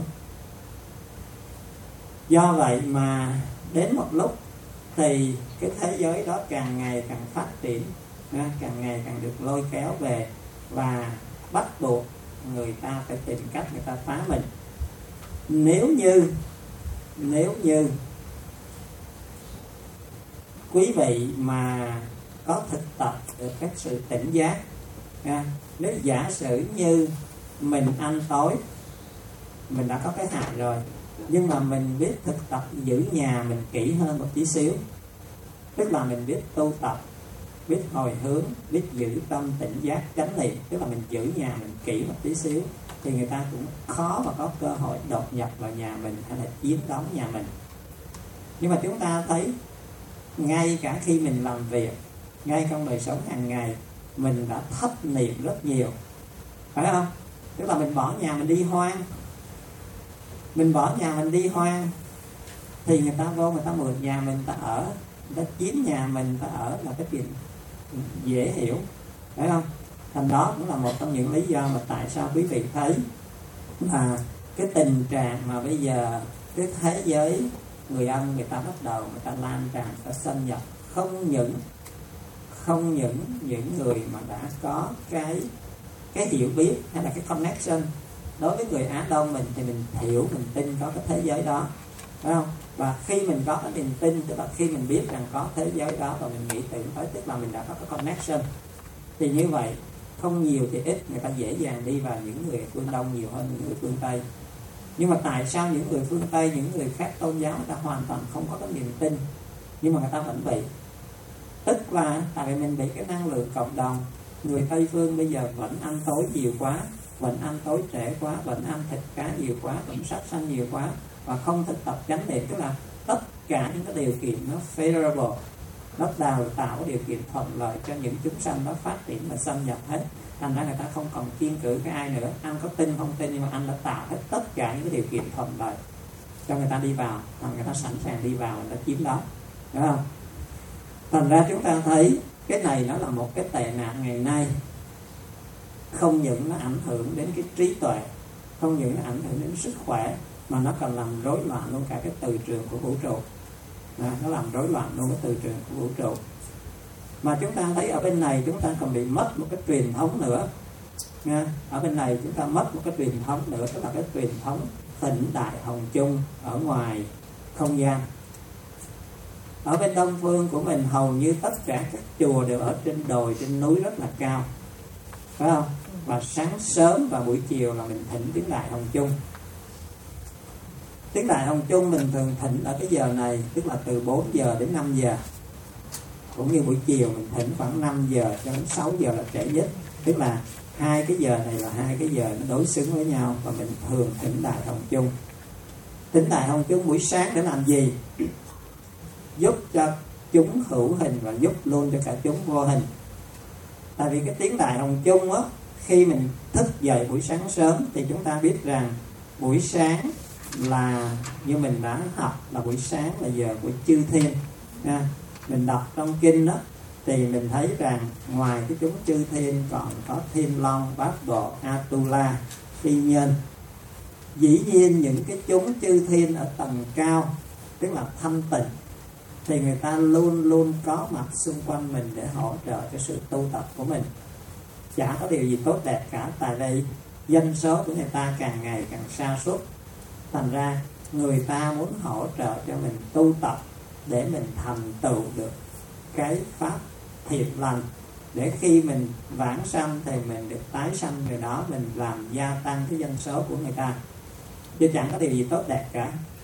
Do vậy mà đến một lúc thì cái thế giới đó càng ngày càng phát triển, à, càng ngày càng được lôi kéo về, và bắt buộc người ta phải tìm cách người ta phá mình. Nếu như nếu như quý vị mà có thực tập được các sự tỉnh giác, à, nếu giả sử như mình ăn tối, mình đã có cái hại rồi, nhưng mà mình biết thực tập giữ nhà mình kỹ hơn một tí xíu, tức là mình biết tu tập, biết hồi hướng, biết giữ tâm tỉnh giác chánh niệm, tức là mình giữ nhà mình kỹ một tí xíu, thì người ta cũng khó mà có cơ hội đột nhập vào nhà mình hay là chiếm đóng nhà mình. Nhưng mà chúng ta thấy ngay cả khi mình làm việc, ngay trong đời sống hàng ngày, mình đã thất niệm rất nhiều, phải không? Tức là mình bỏ nhà mình đi hoang, mình bỏ nhà mình đi hoang thì người ta vô, người ta mượn nhà mình, người ta ở, người ta chiếm nhà mình, người ta ở là cái chuyện dễ hiểu, phải không? Thành đó cũng là một trong những lý do mà tại sao quý vị thấy là cái tình trạng mà bây giờ cái thế giới người Ân người ta bắt đầu người ta lan tràn, người ta xâm nhập, không những không những những người mà đã có cái cái hiểu biết hay là cái connection. Đối với người Á Đông mình thì mình hiểu, mình tin có cái thế giới đó, phải không? Và khi mình có cái niềm tin, tức là khi mình biết rằng có thế giới đó và mình nghĩ tưởng tới, tức là mình đã có cái connection, thì như vậy không nhiều thì ít, người ta dễ dàng đi vào những người phương Đông nhiều hơn những người phương Tây. Nhưng mà tại sao những người phương Tây, những người khác tôn giáo, người ta hoàn toàn không có cái niềm tin, nhưng mà người ta vẫn bị? Tức là tại vì mình bị cái năng lượng cộng đồng. Người Tây phương bây giờ vẫn ăn tối nhiều quá, vẫn ăn tối trễ quá, vẫn ăn thịt cá nhiều quá, vẫn sát sanh nhiều quá, và không thực tập chánh niệm, tức là tất cả những cái điều kiện nó favorable, nó đào tạo điều kiện thuận lợi cho những chúng sanh đó phát triển và xâm nhập hết. Thành ra người ta không còn kiêng cữ cái ai nữa, ăn có tin không tin, nhưng mà anh đã tạo hết tất cả những cái điều kiện thuận lợi cho người ta đi vào, và người ta sẵn sàng đi vào, người ta chiếm đó, đúng không? Thành ra chúng ta thấy cái này nó là một cái tệ nạn ngày nay, không những nó ảnh hưởng đến cái trí tuệ, không những nó ảnh hưởng đến sức khỏe, mà nó còn làm rối loạn luôn cả cái từ trường của vũ trụ. À, nó làm rối loạn luôn cái từ trường của vũ trụ. Mà chúng ta thấy ở bên này chúng ta còn bị mất một cái truyền thống nữa. Nha. Ở bên này chúng ta mất một cái truyền thống nữa, tức là cái truyền thống Thịnh Đại Hồng Chung ở ngoài không gian. Ở bên Đông phương của mình hầu như tất cả các chùa đều ở trên đồi, trên núi rất là cao, phải không? Và sáng sớm và buổi chiều là mình thỉnh tiếng Đại Hồng Chung. Tiếng Đại Hồng Chung mình thường thỉnh ở cái giờ này, tức là từ bốn giờ đến năm giờ. Cũng như buổi chiều mình thỉnh khoảng năm giờ cho đến sáu giờ là trễ nhất. Tức là hai cái giờ này là hai cái giờ nó đối xứng với nhau, và mình thường thỉnh Đại Hồng Chung. Thỉnh Đại Hồng Chung buổi sáng để làm gì? Giúp cho chúng hữu hình và giúp luôn cho cả chúng vô hình. Tại vì cái tiếng Đại Hồng Chung á, khi mình thức dậy buổi sáng sớm thì chúng ta biết rằng buổi sáng là như mình đã học là buổi sáng là giờ của chư thiên. Nha. Mình đọc trong kinh đó thì mình thấy rằng ngoài cái chúng chư thiên còn có Thiên Long, Bát Bộ, Atula, Phi Nhân. Dĩ nhiên những cái chúng chư thiên ở tầng cao, tức là thanh tịnh, thì người ta luôn luôn có mặt xung quanh mình để hỗ trợ cho sự tu tập của mình. Chả có điều gì tốt đẹp cả, tại vì dân số của người ta càng ngày càng sa sút. Thành ra người ta muốn hỗ trợ cho mình tu tập để mình thành tựu được cái pháp thiện lành, để khi mình vãng sanh thì mình được tái sanh người đó, mình làm gia tăng cái dân số của người ta. Chứ chẳng có điều gì tốt đẹp cả.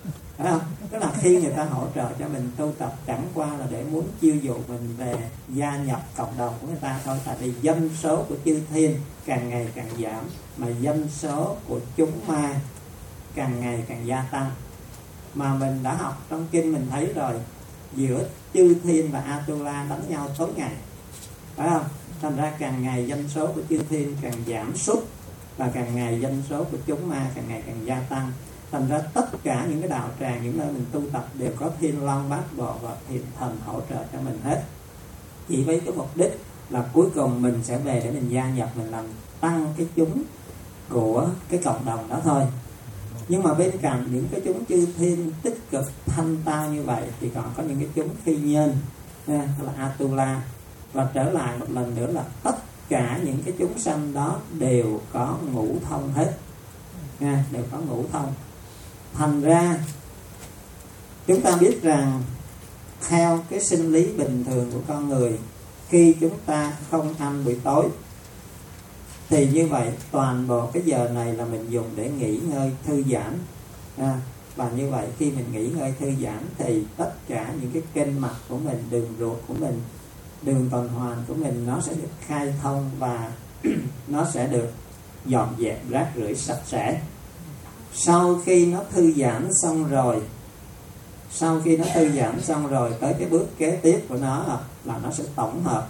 phải không? Tức là khi người ta hỗ trợ cho mình tu tập chẳng qua là để muốn chiêu dụ mình về gia nhập cộng đồng của người ta thôi. Tại vì dân số của chư thiên càng ngày càng giảm, mà dân số của chúng ma càng ngày càng gia tăng. Mà mình đã học trong kinh mình thấy rồi, giữa chư thiên và Atula đánh nhau tối ngày, phải không? Thành ra càng ngày dân số của chư thiên càng giảm sút, và càng ngày dân số của chúng ma càng ngày càng gia tăng. Thành ra tất cả những cái đạo tràng, những nơi mình tu tập đều có Thiên Long Bát Bộ và Thiền Thần hỗ trợ cho mình hết, chỉ với cái mục đích là cuối cùng mình sẽ về để mình gia nhập, mình làm tăng cái chúng của cái cộng đồng đó thôi. Nhưng mà bên cạnh những cái chúng chư thiên tích cực thanh tao như vậy thì còn có những cái chúng phi nhân, là Atula. Và trở lại một lần nữa là tất cả những cái chúng sanh đó đều có ngũ thông hết, nha, đều có ngũ thông. Thành ra chúng ta biết rằng theo cái sinh lý bình thường của con người, khi chúng ta không ăn buổi tối thì như vậy toàn bộ cái giờ này là mình dùng để nghỉ ngơi thư giãn, à, và như vậy khi mình nghỉ ngơi thư giãn thì tất cả những cái kênh mạch của mình, đường ruột của mình, đường tuần hoàn của mình nó sẽ được khai thông và nó sẽ được dọn dẹp rác rưởi sạch sẽ. Sau khi nó thư giãn xong rồi sau khi nó thư giãn xong rồi tới cái bước kế tiếp của nó là nó sẽ tổng hợp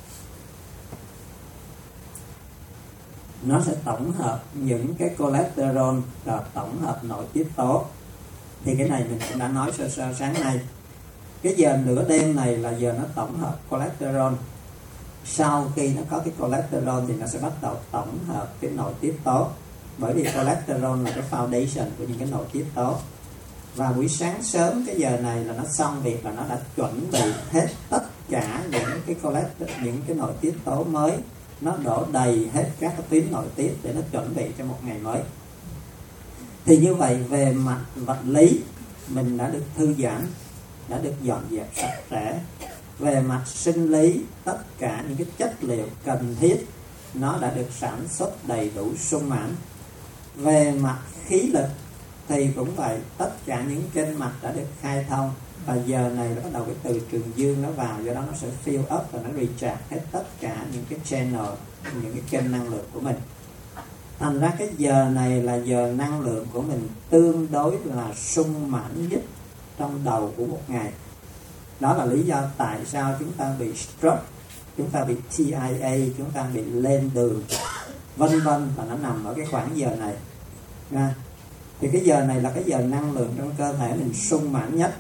nó sẽ tổng hợp những cái cholesterol và tổng hợp nội tiết tố. Thì cái này mình cũng đã nói sơ sơ sáng nay. Cái giờ nửa đêm này là giờ nó tổng hợp cholesterol. Sau khi nó có cái cholesterol thì nó sẽ bắt đầu tổng hợp cái nội tiết tố, bởi vì cholesterol là cái foundation của những cái nội tiết tố. Và buổi sáng sớm cái giờ này là nó xong việc, là nó đã chuẩn bị hết tất cả những cái cholesterol, những cái nội tiết tố mới, nó đổ đầy hết các cái tuyến nội tiết để nó chuẩn bị cho một ngày mới. Thì như vậy về mặt vật lý mình đã được thư giãn, đã được dọn dẹp sạch sẽ. Về mặt sinh lý, tất cả những cái chất liệu cần thiết nó đã được sản xuất đầy đủ sung mãn. Về mặt khí lực thì cũng vậy, tất cả những kênh mạch đã được khai thông, và giờ này nó bắt đầu cái từ trường dương nó vào, do đó nó sẽ fill up và nó recharge hết tất cả những cái channel, những cái kênh năng lượng của mình. Thành ra cái giờ này là giờ năng lượng của mình tương đối là sung mãn nhất trong đầu của một ngày. Đó là lý do tại sao chúng ta bị stroke, chúng ta bị T I A, chúng ta bị lên đường, vân vân, và nó nằm ở cái khoảng giờ này. Nha. Thì cái giờ này là cái giờ năng lượng trong cơ thể mình sung mãn nhất.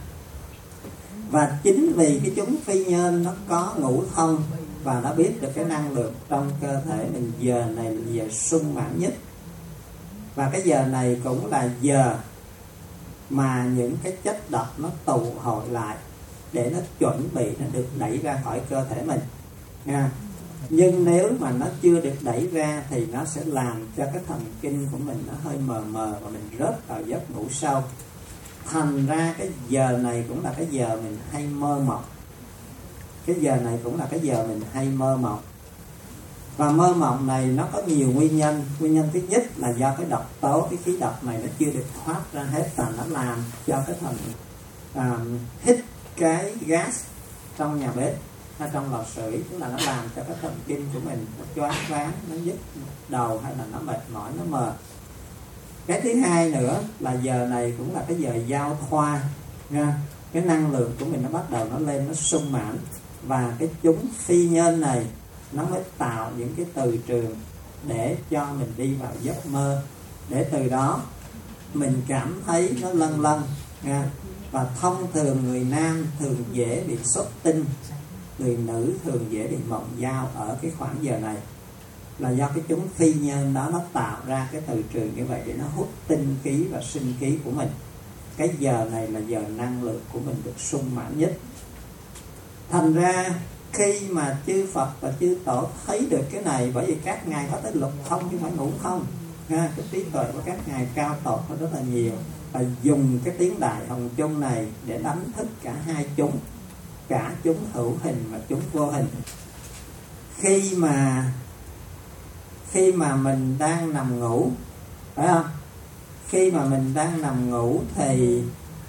Và chính vì cái chúng phi nhân nó có ngũ thông và nó biết được cái năng lượng trong cơ thể mình, giờ này là giờ sung mãn nhất. Và cái giờ này cũng là giờ mà những cái chất độc nó tụ hội lại để nó chuẩn bị nó được đẩy ra khỏi cơ thể mình. Nha. Nhưng nếu mà nó chưa được đẩy ra thì nó sẽ làm cho cái thần kinh của mình nó hơi mờ mờ và mình rớt vào giấc ngủ sâu. Thành ra cái giờ này cũng là cái giờ mình hay mơ mộng. Cái giờ này cũng là cái giờ mình hay mơ mộng. Và mơ mộng này nó có nhiều nguyên nhân. Nguyên nhân thứ nhất là do cái độc tố, cái khí độc này nó chưa được thoát ra hết, và nó làm cho cái thần à, hít cái gas trong nhà bếp hay trong lò sưởi, tức là nó làm cho cái thần kinh của mình nó choáng váng, nó nhức đầu, hay là nó mệt mỏi, nó mờ. Cái thứ hai nữa là giờ này cũng là cái giờ giao thoa nha. Cái năng lượng của mình nó bắt đầu nó lên, nó sung mãn, và cái chúng phi nhân này nó mới tạo những cái từ trường để cho mình đi vào giấc mơ, để từ đó mình cảm thấy nó lân lân nha. Và thông thường người nam thường dễ bị xuất tinh, người nữ thường dễ bị mộng giao ở cái khoảng giờ này, là do cái chúng phi nhân đó nó tạo ra cái từ trường như vậy để nó hút tinh khí và sinh khí của mình. Cái giờ này là giờ năng lượng của mình được sung mãn nhất. Thành ra khi mà chư Phật và chư Tổ thấy được cái này, bởi vì các ngài có tới lục thông chứ không phải ngũ thông, ha, cái trí tuệ của các ngài cao tột nó rất là nhiều, và dùng cái tiếng Đại Hồng Chung này để đánh thức cả hai chúng, cả chúng hữu hình và chúng vô hình. Khi mà khi mà mình đang nằm ngủ, phải không? khi mà mình đang nằm ngủ thì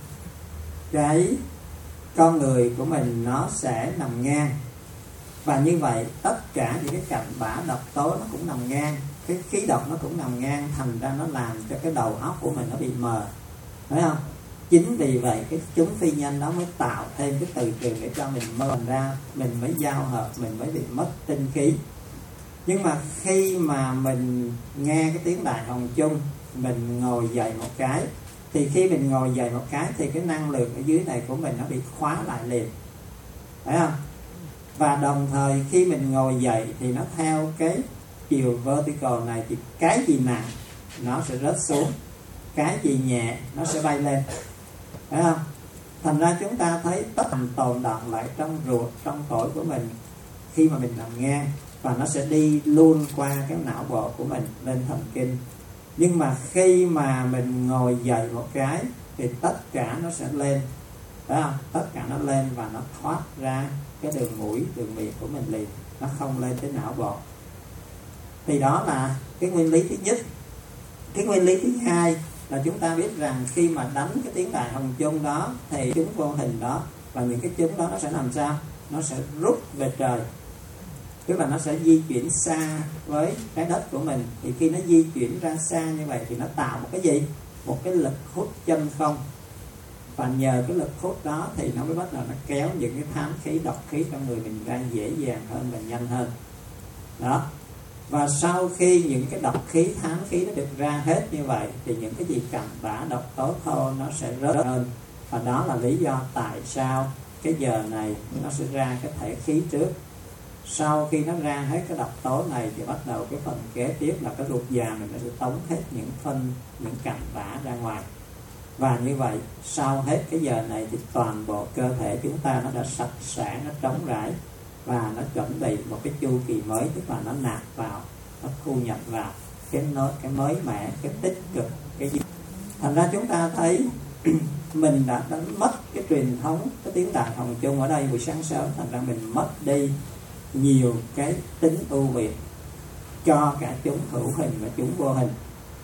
cái con người của mình nó sẽ nằm ngang, và như vậy tất cả những cái cặn bã độc tố nó cũng nằm ngang, cái khí độc nó cũng nằm ngang, thành ra nó làm cho cái đầu óc của mình nó bị mờ, phải không? Chính vì vậy cái chúng phi nhân đó mới tạo thêm cái từ trường để cho mình mơ ra, mình mới giao hợp, mình mới bị mất tinh khí. Nhưng mà khi mà mình nghe cái tiếng đại hồng chung, mình ngồi dậy một cái, thì khi mình ngồi dậy một cái thì cái năng lượng ở dưới này của mình nó bị khóa lại liền, phải không? Và đồng thời khi mình ngồi dậy thì nó theo cái chiều vertical này, thì cái gì nặng nó sẽ rớt xuống, cái gì nhẹ nó sẽ bay lên, phải không? Thành ra chúng ta thấy tất cả tồn đọng lại trong ruột, trong phổi của mình khi mà mình nằm ngang, và nó sẽ đi luôn qua cái não bộ của mình lên thần kinh. Nhưng mà khi mà mình ngồi dậy một cái thì tất cả nó sẽ lên, phải không? Tất cả nó lên và nó thoát ra cái đường mũi, đường miệng của mình liền, nó không lên tới não bộ. Thì đó là cái nguyên lý thứ nhất. Cái nguyên lý thứ hai là chúng ta biết rằng khi mà đánh cái tiếng đại hồng chung đó thì chúng vô hình đó và những cái chúng đó nó sẽ làm sao? Nó sẽ rút về trời, tức là nó sẽ di chuyển xa với trái đất của mình. Thì khi nó di chuyển ra xa như vậy thì nó tạo một cái gì? Một cái lực hút chân không. Và nhờ cái lực hút đó thì nó mới bắt đầu nó kéo những cái thám khí, độc khí trong người mình ra dễ dàng hơn và nhanh hơn. Đó. Và sau khi những cái độc khí, thám khí nó được ra hết như vậy thì những cái gì cặn bã, độc tố thô nó sẽ rớt hơn. Và đó là lý do tại sao cái giờ này nó sẽ ra cái thể khí trước. Sau khi nó ra hết cái độc tố này thì bắt đầu cái phần kế tiếp là cái ruột già mình nó sẽ tống hết những phân, những cặn bã ra ngoài. Và như vậy sau hết cái giờ này thì toàn bộ cơ thể chúng ta nó đã sạch sẽ, nó trống rãi, và nó chuẩn bị một cái chu kỳ mới, tức là nó nạp vào, nó thu nhập vào cái nó, cái mới mẻ, cái tích cực, cái gì. Thành ra chúng ta thấy mình đã đánh mất cái truyền thống cái tiếng đại hồng chung ở đây buổi sáng sớm, thành ra mình mất đi nhiều cái tính ưu việt cho cả chúng hữu hình và chúng vô hình.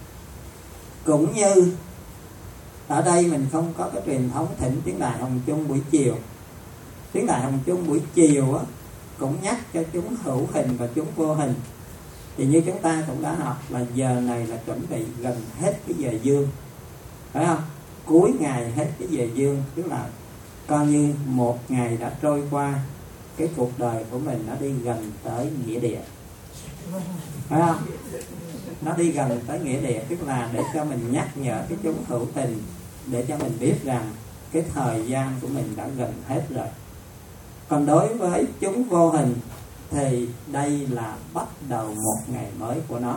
Cũng như ở đây mình không có cái truyền thống thỉnh tiếng đại hồng chung buổi chiều. Tiếng đại hồng chung buổi chiều á, cũng nhắc cho chúng hữu hình và chúng vô hình. Thì như chúng ta cũng đã học là giờ này là chuẩn bị gần hết cái giờ dương, phải không? Cuối ngày hết cái giờ dương, tức là coi như một ngày đã trôi qua, cái cuộc đời của mình nó đi gần tới nghĩa địa, phải không? Nó đi gần tới nghĩa địa, tức là để cho mình nhắc nhở cái chúng hữu tình, để cho mình biết rằng cái thời gian của mình đã gần hết rồi. Còn đối với chúng vô hình thì đây là bắt đầu một ngày mới của nó.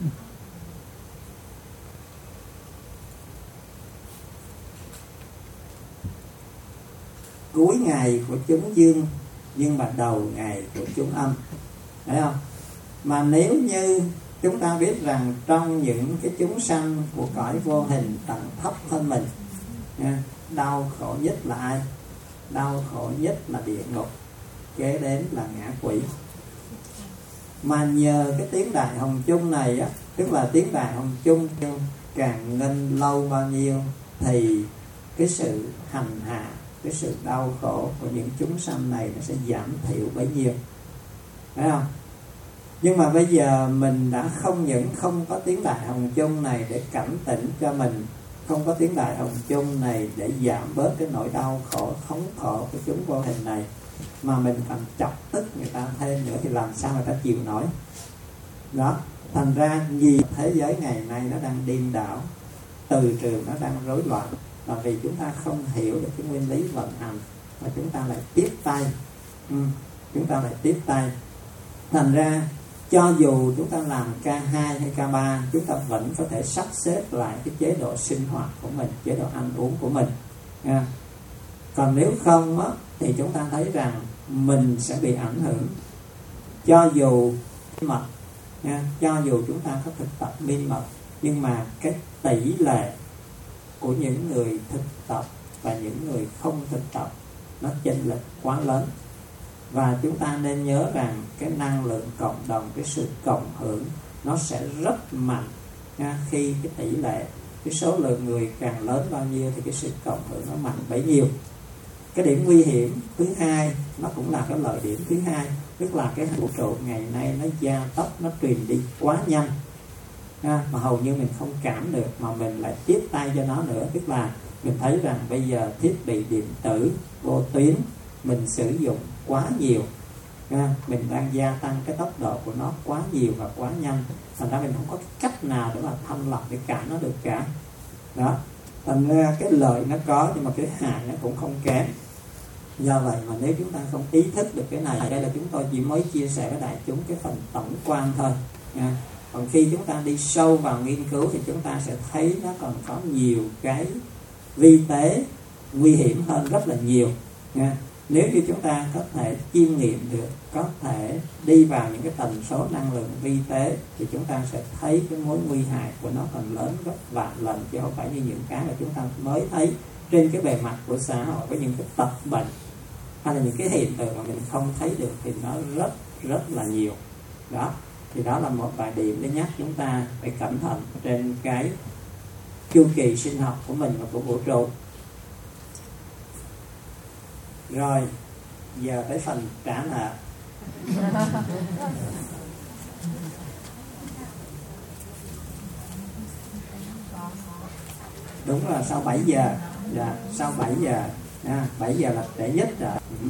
Cuối ngày của chúng dương nhưng mà đầu ngày của chúng âm, thấy không? Mà nếu như chúng ta biết rằng trong những cái chúng sanh của cõi vô hình tầng thấp hơn mình, đau khổ nhất là ai? Đau khổ nhất là địa ngục, kế đến là ngã quỷ. Mà nhờ cái tiếng đại hồng chung này á, tức là tiếng đại hồng chung càng ngân lâu bao nhiêu thì cái sự hành hạ, cái sự đau khổ của những chúng sanh này nó sẽ giảm thiểu bấy nhiêu, phải không? Nhưng mà bây giờ mình đã không những không có tiếng đại hồng chung này để cảnh tỉnh cho mình, không có tiếng đại hồng chung này để giảm bớt cái nỗi đau khổ, thống khổ của chúng vô hình này, mà mình còn chọc tức người ta thêm nữa thì làm sao người ta chịu nổi. Đó, thành ra vì thế giới ngày nay nó đang điên đảo, từ trường nó đang rối loạn, là vì chúng ta không hiểu được cái nguyên lý vận hành, và chúng ta lại tiếp tay, ừ, chúng ta lại tiếp tay. Thành ra cho dù chúng ta làm ca hai hay ca ba, chúng ta vẫn có thể sắp xếp lại cái chế độ sinh hoạt của mình, chế độ ăn uống của mình. À, còn nếu không á, thì chúng ta thấy rằng mình sẽ bị ảnh hưởng. Cho dù mật, nha, cho dù chúng ta có thực tập minh mật, nhưng mà cái tỷ lệ của những người thực tập và những người không thực tập nó chênh lệch quá lớn. Và chúng ta nên nhớ rằng cái năng lượng cộng đồng, cái sự cộng hưởng nó sẽ rất mạnh nha, khi cái tỷ lệ cái số lượng người càng lớn bao nhiêu thì cái sự cộng hưởng nó mạnh bấy nhiêu. Cái điểm nguy hiểm thứ hai, nó cũng là cái lợi điểm thứ hai, tức là cái vũ trụ ngày nay nó gia tốc, nó truyền đi quá nhanh, à, mà hầu như mình không cảm được, mà mình lại tiếp tay cho nó nữa. Tức là mình thấy rằng bây giờ thiết bị điện tử vô tuyến mình sử dụng quá nhiều, à, mình đang gia tăng cái tốc độ của nó quá nhiều và quá nhanh, thành ra mình không có cách nào để mà thanh lọc để cản nó được cả. Đó, thành ra cái lợi nó có nhưng mà cái hại nó cũng không kém. Do vậy mà nếu chúng ta không ý thức được cái này, đây là chúng tôi chỉ mới chia sẻ với đại chúng cái phần tổng quan thôi, à, còn khi chúng ta đi sâu vào nghiên cứu thì chúng ta sẽ thấy nó còn có nhiều cái vi tế nguy hiểm hơn rất là nhiều, à, nếu như chúng ta có thể chiêm nghiệm được, có thể đi vào những cái tần số năng lượng vi tế thì chúng ta sẽ thấy cái mối nguy hại của nó còn lớn gấp vạn lần, chứ không phải như những cái mà chúng ta mới thấy trên cái bề mặt của xã hội với những cái tật bệnh hay là những cái hiện tượng mà mình không thấy được thì nó rất rất là nhiều. Đó, thì đó là một vài điểm để nhắc chúng ta phải cẩn thận trên cái chu kỳ sinh học của mình và của vũ trụ. Rồi, giờ tới phần trả nợ. Đúng là sau bảy giờ, dạ, sau bảy giờ, à, bảy giờ là trễ nhất rồi. Ừ.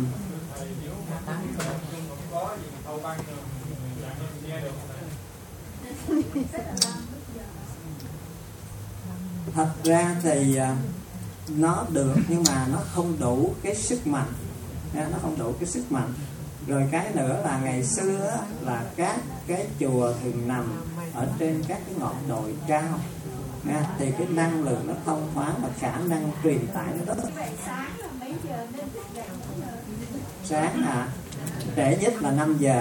Thật ra thì nó được nhưng mà nó không đủ cái sức mạnh, nó không đủ cái sức mạnh. Rồi cái nữa là ngày xưa là các cái chùa thường nằm ở trên các cái ngọn đồi cao, thì cái năng lượng nó thông thoáng và khả năng truyền tải nó rất là sáng. À, trễ nhất là năm giờ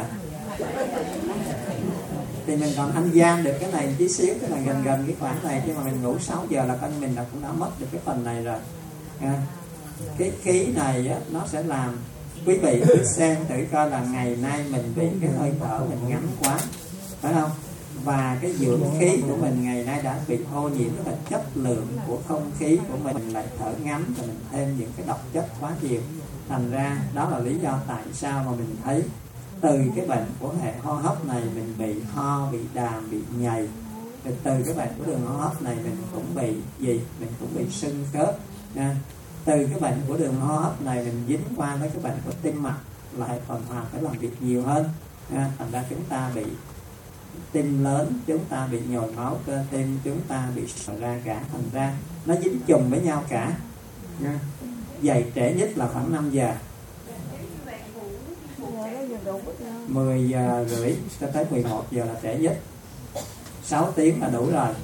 thì mình còn ăn gian được cái này tí xíu, cái này gần gần cái khoảng này, nhưng mà mình ngủ sáu giờ là coi mình là cũng đã mất được cái phần này rồi. À, cái khí này á, nó sẽ làm quý vị cứ xem thử coi là ngày nay mình bị cái hơi thở mình ngắn quá, phải không? Và cái dưỡng khí của mình ngày nay đã bị ô nhiễm, tức là chất lượng của không khí của mình, mình lại thở ngắn và mình thêm những cái độc chất quá nhiều. Thành ra đó là lý do tại sao mà mình thấy từ cái bệnh của hệ hô hấp này mình bị ho, bị đàm, bị nhầy. Rồi từ cái bệnh của đường hô hấp này mình cũng bị gì? Mình cũng bị sưng khớp. À, từ cái bệnh của đường hô hấp này mình dính qua với cái bệnh của tim mạch, lại còn hoàn phải làm việc nhiều hơn. À, thành ra chúng ta bị tim lớn, chúng ta bị nhồi máu cơ tim, chúng ta bị sỏi ra cả. Thành ra nó dính chùm với nhau cả. À, dậy trễ nhất là khoảng năm giờ, mười giờ rưỡi cho tới mười một giờ là trễ nhất, sáu tiếng là đủ rồi.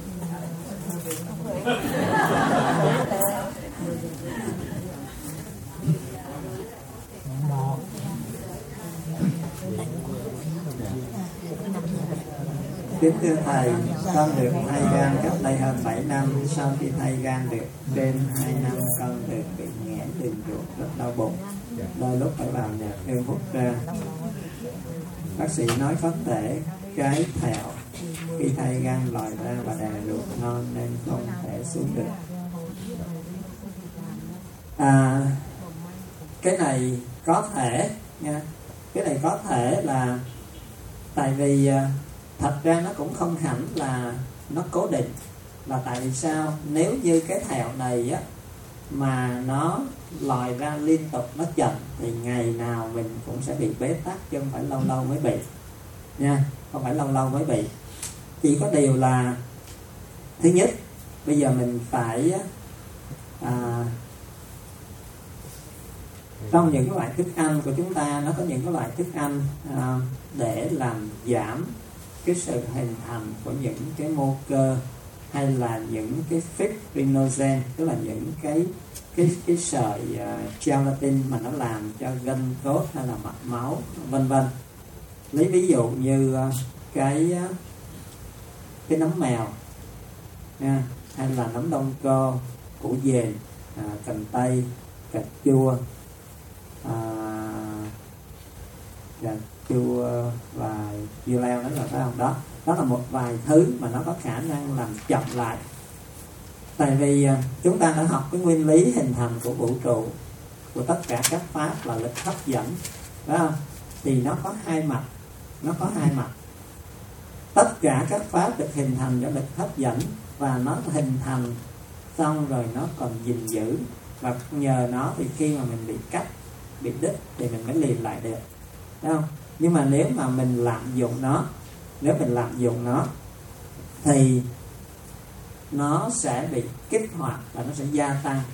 Kính thưa Thầy, con được thay gan cách đây hơn bảy năm. Sau khi thay gan được trên hai năm, con được bị nghẽn đường ruột, rất đau bụng, đôi lúc phải vào nhà thương hút ra. Bác sĩ nói có thể cái thẹo khi thay gan lòi ra và đè ruột non nên không thể xuống được. À, cái này có thể nha, cái này có thể là tại vì thật ra nó cũng không hẳn là nó cố định. Là tại vì sao? Nếu như cái thẹo này á mà nó lòi ra liên tục, nó chậm thì ngày nào mình cũng sẽ bị bế tắc, chứ không phải lâu lâu mới bị nha, không phải lâu lâu mới bị. Chỉ có điều là thứ nhất, bây giờ mình phải à, trong những cái loại thức ăn của chúng ta, nó có những cái loại thức ăn à, để làm giảm cái sự hình thành của những cái mô cơ, hay là những cái fibrinogen, tức là những cái cái cái sợi uh, gelatin mà nó làm cho gân cốt hay là mạch máu, vân vân. Lấy ví dụ như uh, cái uh, cái nấm mèo nha, hay là nấm đông cô, củ dền, uh, cần tây, cà chua, uh, cà chua và dưa leo, đó là phải không? Đó, đó là một vài thứ mà nó có khả năng làm chậm lại Tại vì chúng ta đã học cái nguyên lý hình thành của vũ trụ, của tất cả các pháp là lực hấp dẫn, phải không? Thì nó có hai mặt, nó có hai mặt. Tất cả các pháp được hình thành do lực hấp dẫn, và nó hình thành xong rồi nó còn gìn giữ, và nhờ nó thì khi mà mình bị cắt, bị đứt thì mình mới liền lại được, phải không? Nhưng mà nếu mà mình lạm dụng nó, nếu mình lạm dụng nó thì nó sẽ bị kích hoạt và nó sẽ gia tăng.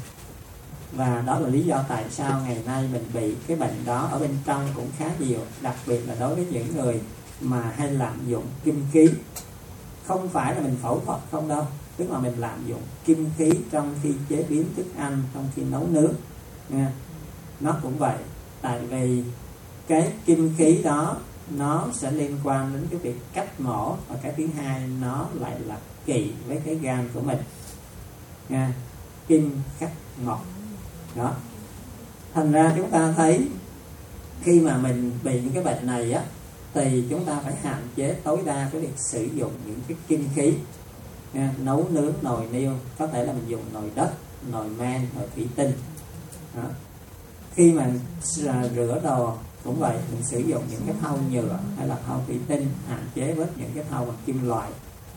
Và đó là lý do tại sao ngày nay mình bị cái bệnh đó ở bên trong cũng khá nhiều, đặc biệt là đối với những người mà hay lạm dụng kim khí. Không phải là mình phẫu thuật không đâu, tức là mình lạm dụng kim khí trong khi chế biến thức ăn, trong khi nấu nướng nha. Nó cũng vậy, tại vì cái kim khí đó nó sẽ liên quan đến cái việc cắt mổ, và cái thứ hai nó lại là kỵ với cái gan của mình nha. Kim cắt ngọt đó. Thành ra chúng ta thấy khi mà mình bị những cái bệnh này á, thì chúng ta phải hạn chế tối đa cái việc sử dụng những cái kim khí nha. Nấu nướng nồi niêu, có thể là mình dùng nồi đất, nồi men, nồi thủy tinh đó. Khi mà rửa đồ cũng vậy, mình sử dụng những cái thau nhựa hay là thau thủy tinh, hạn chế bớt những cái thau bằng kim loại.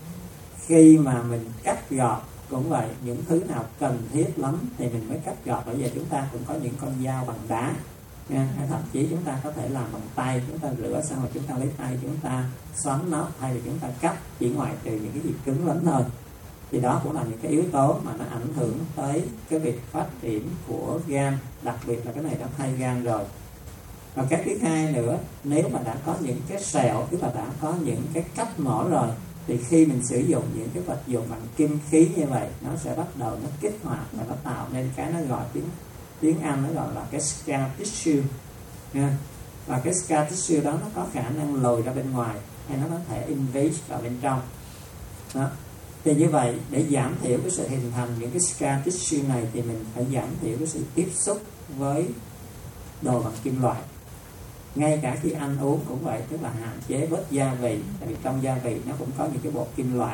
Khi mà mình cắt gọt cũng vậy, những thứ nào cần thiết lắm thì mình mới cắt gọt. Bây giờ chúng ta cũng có những con dao bằng đá nha, hay thậm chí chúng ta có thể làm bằng tay, chúng ta rửa xong rồi chúng ta lấy tay chúng ta xoắn nó, hay là chúng ta cắt, chỉ ngoại trừ những cái gì cứng lắm thôi. Thì đó cũng là những cái yếu tố mà nó ảnh hưởng tới cái việc phát triển của gan, đặc biệt là cái này đã thay gan rồi. Và cái thứ hai nữa, nếu mà đã có những cái sẹo, tức là đã có những cái cắt mổ rồi, thì khi mình sử dụng những cái vật dụng bằng kim khí như vậy, nó sẽ bắt đầu nó kích hoạt và nó tạo nên cái nó gọi tiếng tiếng Anh nó gọi là cái scar tissue nha. Và cái scar tissue đó nó có khả năng lồi ra bên ngoài, hay nó có thể invade vào bên trong đó. Thì như vậy, để giảm thiểu cái sự hình thành những cái scar tissue này, thì mình phải giảm thiểu cái sự tiếp xúc với đồ bằng kim loại. Ngay cả khi ăn uống cũng vậy, tức là hạn chế bớt gia vị, tại vì trong gia vị nó cũng có những cái bột kim loại.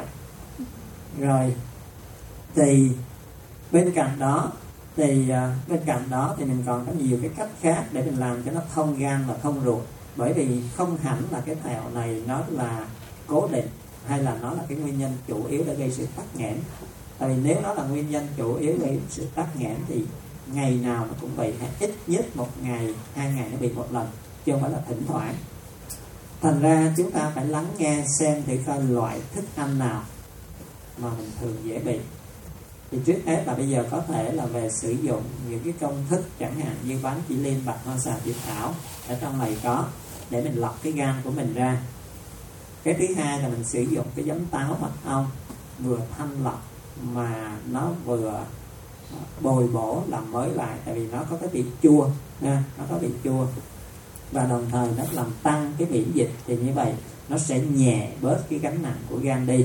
Rồi thì bên cạnh đó thì uh, bên cạnh đó thì mình còn có nhiều cái cách khác để mình làm cho nó thông gan và thông ruột. Bởi vì không hẳn là cái thẹo này nó là cố định, hay là nó là cái nguyên nhân chủ yếu để gây sự tắc nghẽn. Tại vì nếu nó là nguyên nhân chủ yếu gây sự tắc nghẽn thì ngày nào nó cũng bị, hay ít nhất một ngày, hai ngày nó bị một lần, chứ không phải là thỉnh thoảng. Thành ra chúng ta phải lắng nghe xem thử coi loại thức ăn nào mà mình thường dễ bị. Thì trước hết là bây giờ có thể là về sử dụng những cái công thức, chẳng hạn như bán chỉ liên, bạch hoa xà, diệp thảo ở trong này có, để mình lọc cái gan của mình ra. Cái thứ hai là mình sử dụng cái giấm táo mật ong, vừa thanh lọc mà nó vừa bồi bổ làm mới lại, tại vì nó có cái vị chua nha, nó có vị chua, và đồng thời nó làm tăng cái miễn dịch. Thì như vậy nó sẽ nhẹ bớt cái gánh nặng của gan đi.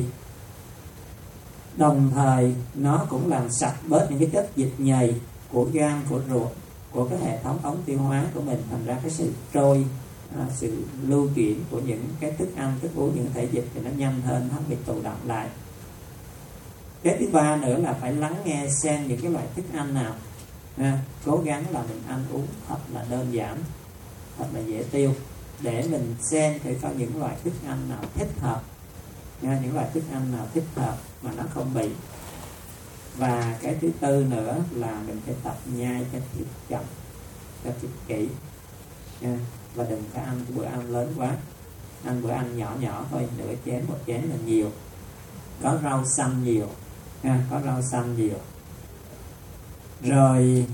Đồng thời nó cũng làm sạch bớt những cái chất dịch nhầy của gan, của ruột, của cái hệ thống ống tiêu hóa của mình. Thành ra cái sự trôi, à, sự lưu chuyển của những cái thức ăn, thức uống, những thể dịch thì nó nhanh hơn, nó không bị tụ động lại. Cái thứ ba nữa là phải lắng nghe xem những cái loại thức ăn nào, à, cố gắng là mình ăn uống thật là đơn giản, thật là dễ tiêu, để mình xem thử có những loại thức ăn nào thích hợp nha, những loại thức ăn nào thích hợp mà nó không bị. Và cái thứ tư nữa là mình phải tập nhai cho thịt chậm, cho thịt kỹ nha. Và đừng có ăn cái bữa ăn lớn quá, ăn bữa ăn nhỏ nhỏ thôi, nửa chén một chén là nhiều. Có rau xanh nhiều nha, có rau xanh nhiều. Rồi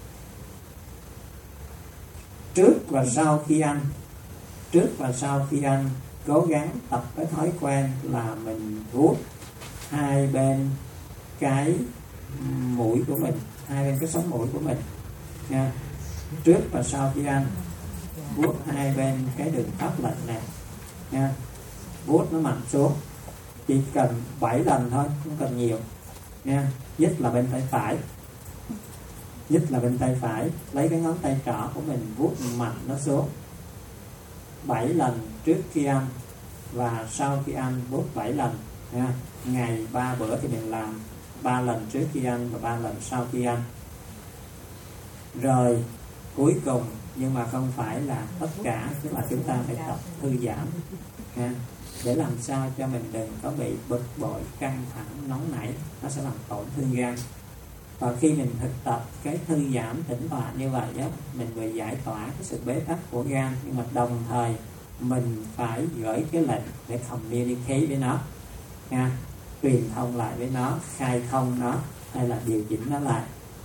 trước và sau khi ăn, trước và sau khi ăn cố gắng tập cái thói quen là mình vuốt hai bên cái mũi của mình, hai bên cái sống mũi của mình nha. Trước và sau khi ăn vuốt hai bên cái đường thắt lệch này nha, vuốt nó mạnh xuống, chỉ cần bảy lần thôi, không cần nhiều nha. Nhất là bên tay phải, nhất là bên tay phải, lấy cái ngón tay trỏ của mình vuốt mạnh nó xuống bảy lần trước khi ăn, và sau khi ăn vuốt bảy lần nha. Ngày ba bữa thì mình làm ba lần trước khi ăn và ba lần sau khi ăn. Rồi cuối cùng, nhưng mà không phải là tất cả, tức là chúng ta phải tập thư giãn ha, để làm sao cho mình đừng có bị bực bội, căng thẳng, nóng nảy, nó sẽ làm tổn thương gan. Và khi mình thực tập cái thư giãn tĩnh tọa như vậy á, mình vừa giải tỏa cái sự bế tắc của gan, nhưng mà đồng thời mình phải gửi cái lệnh để communicate với nó nha, truyền thông lại với nó, khai thông nó hay là điều chỉnh nó lại.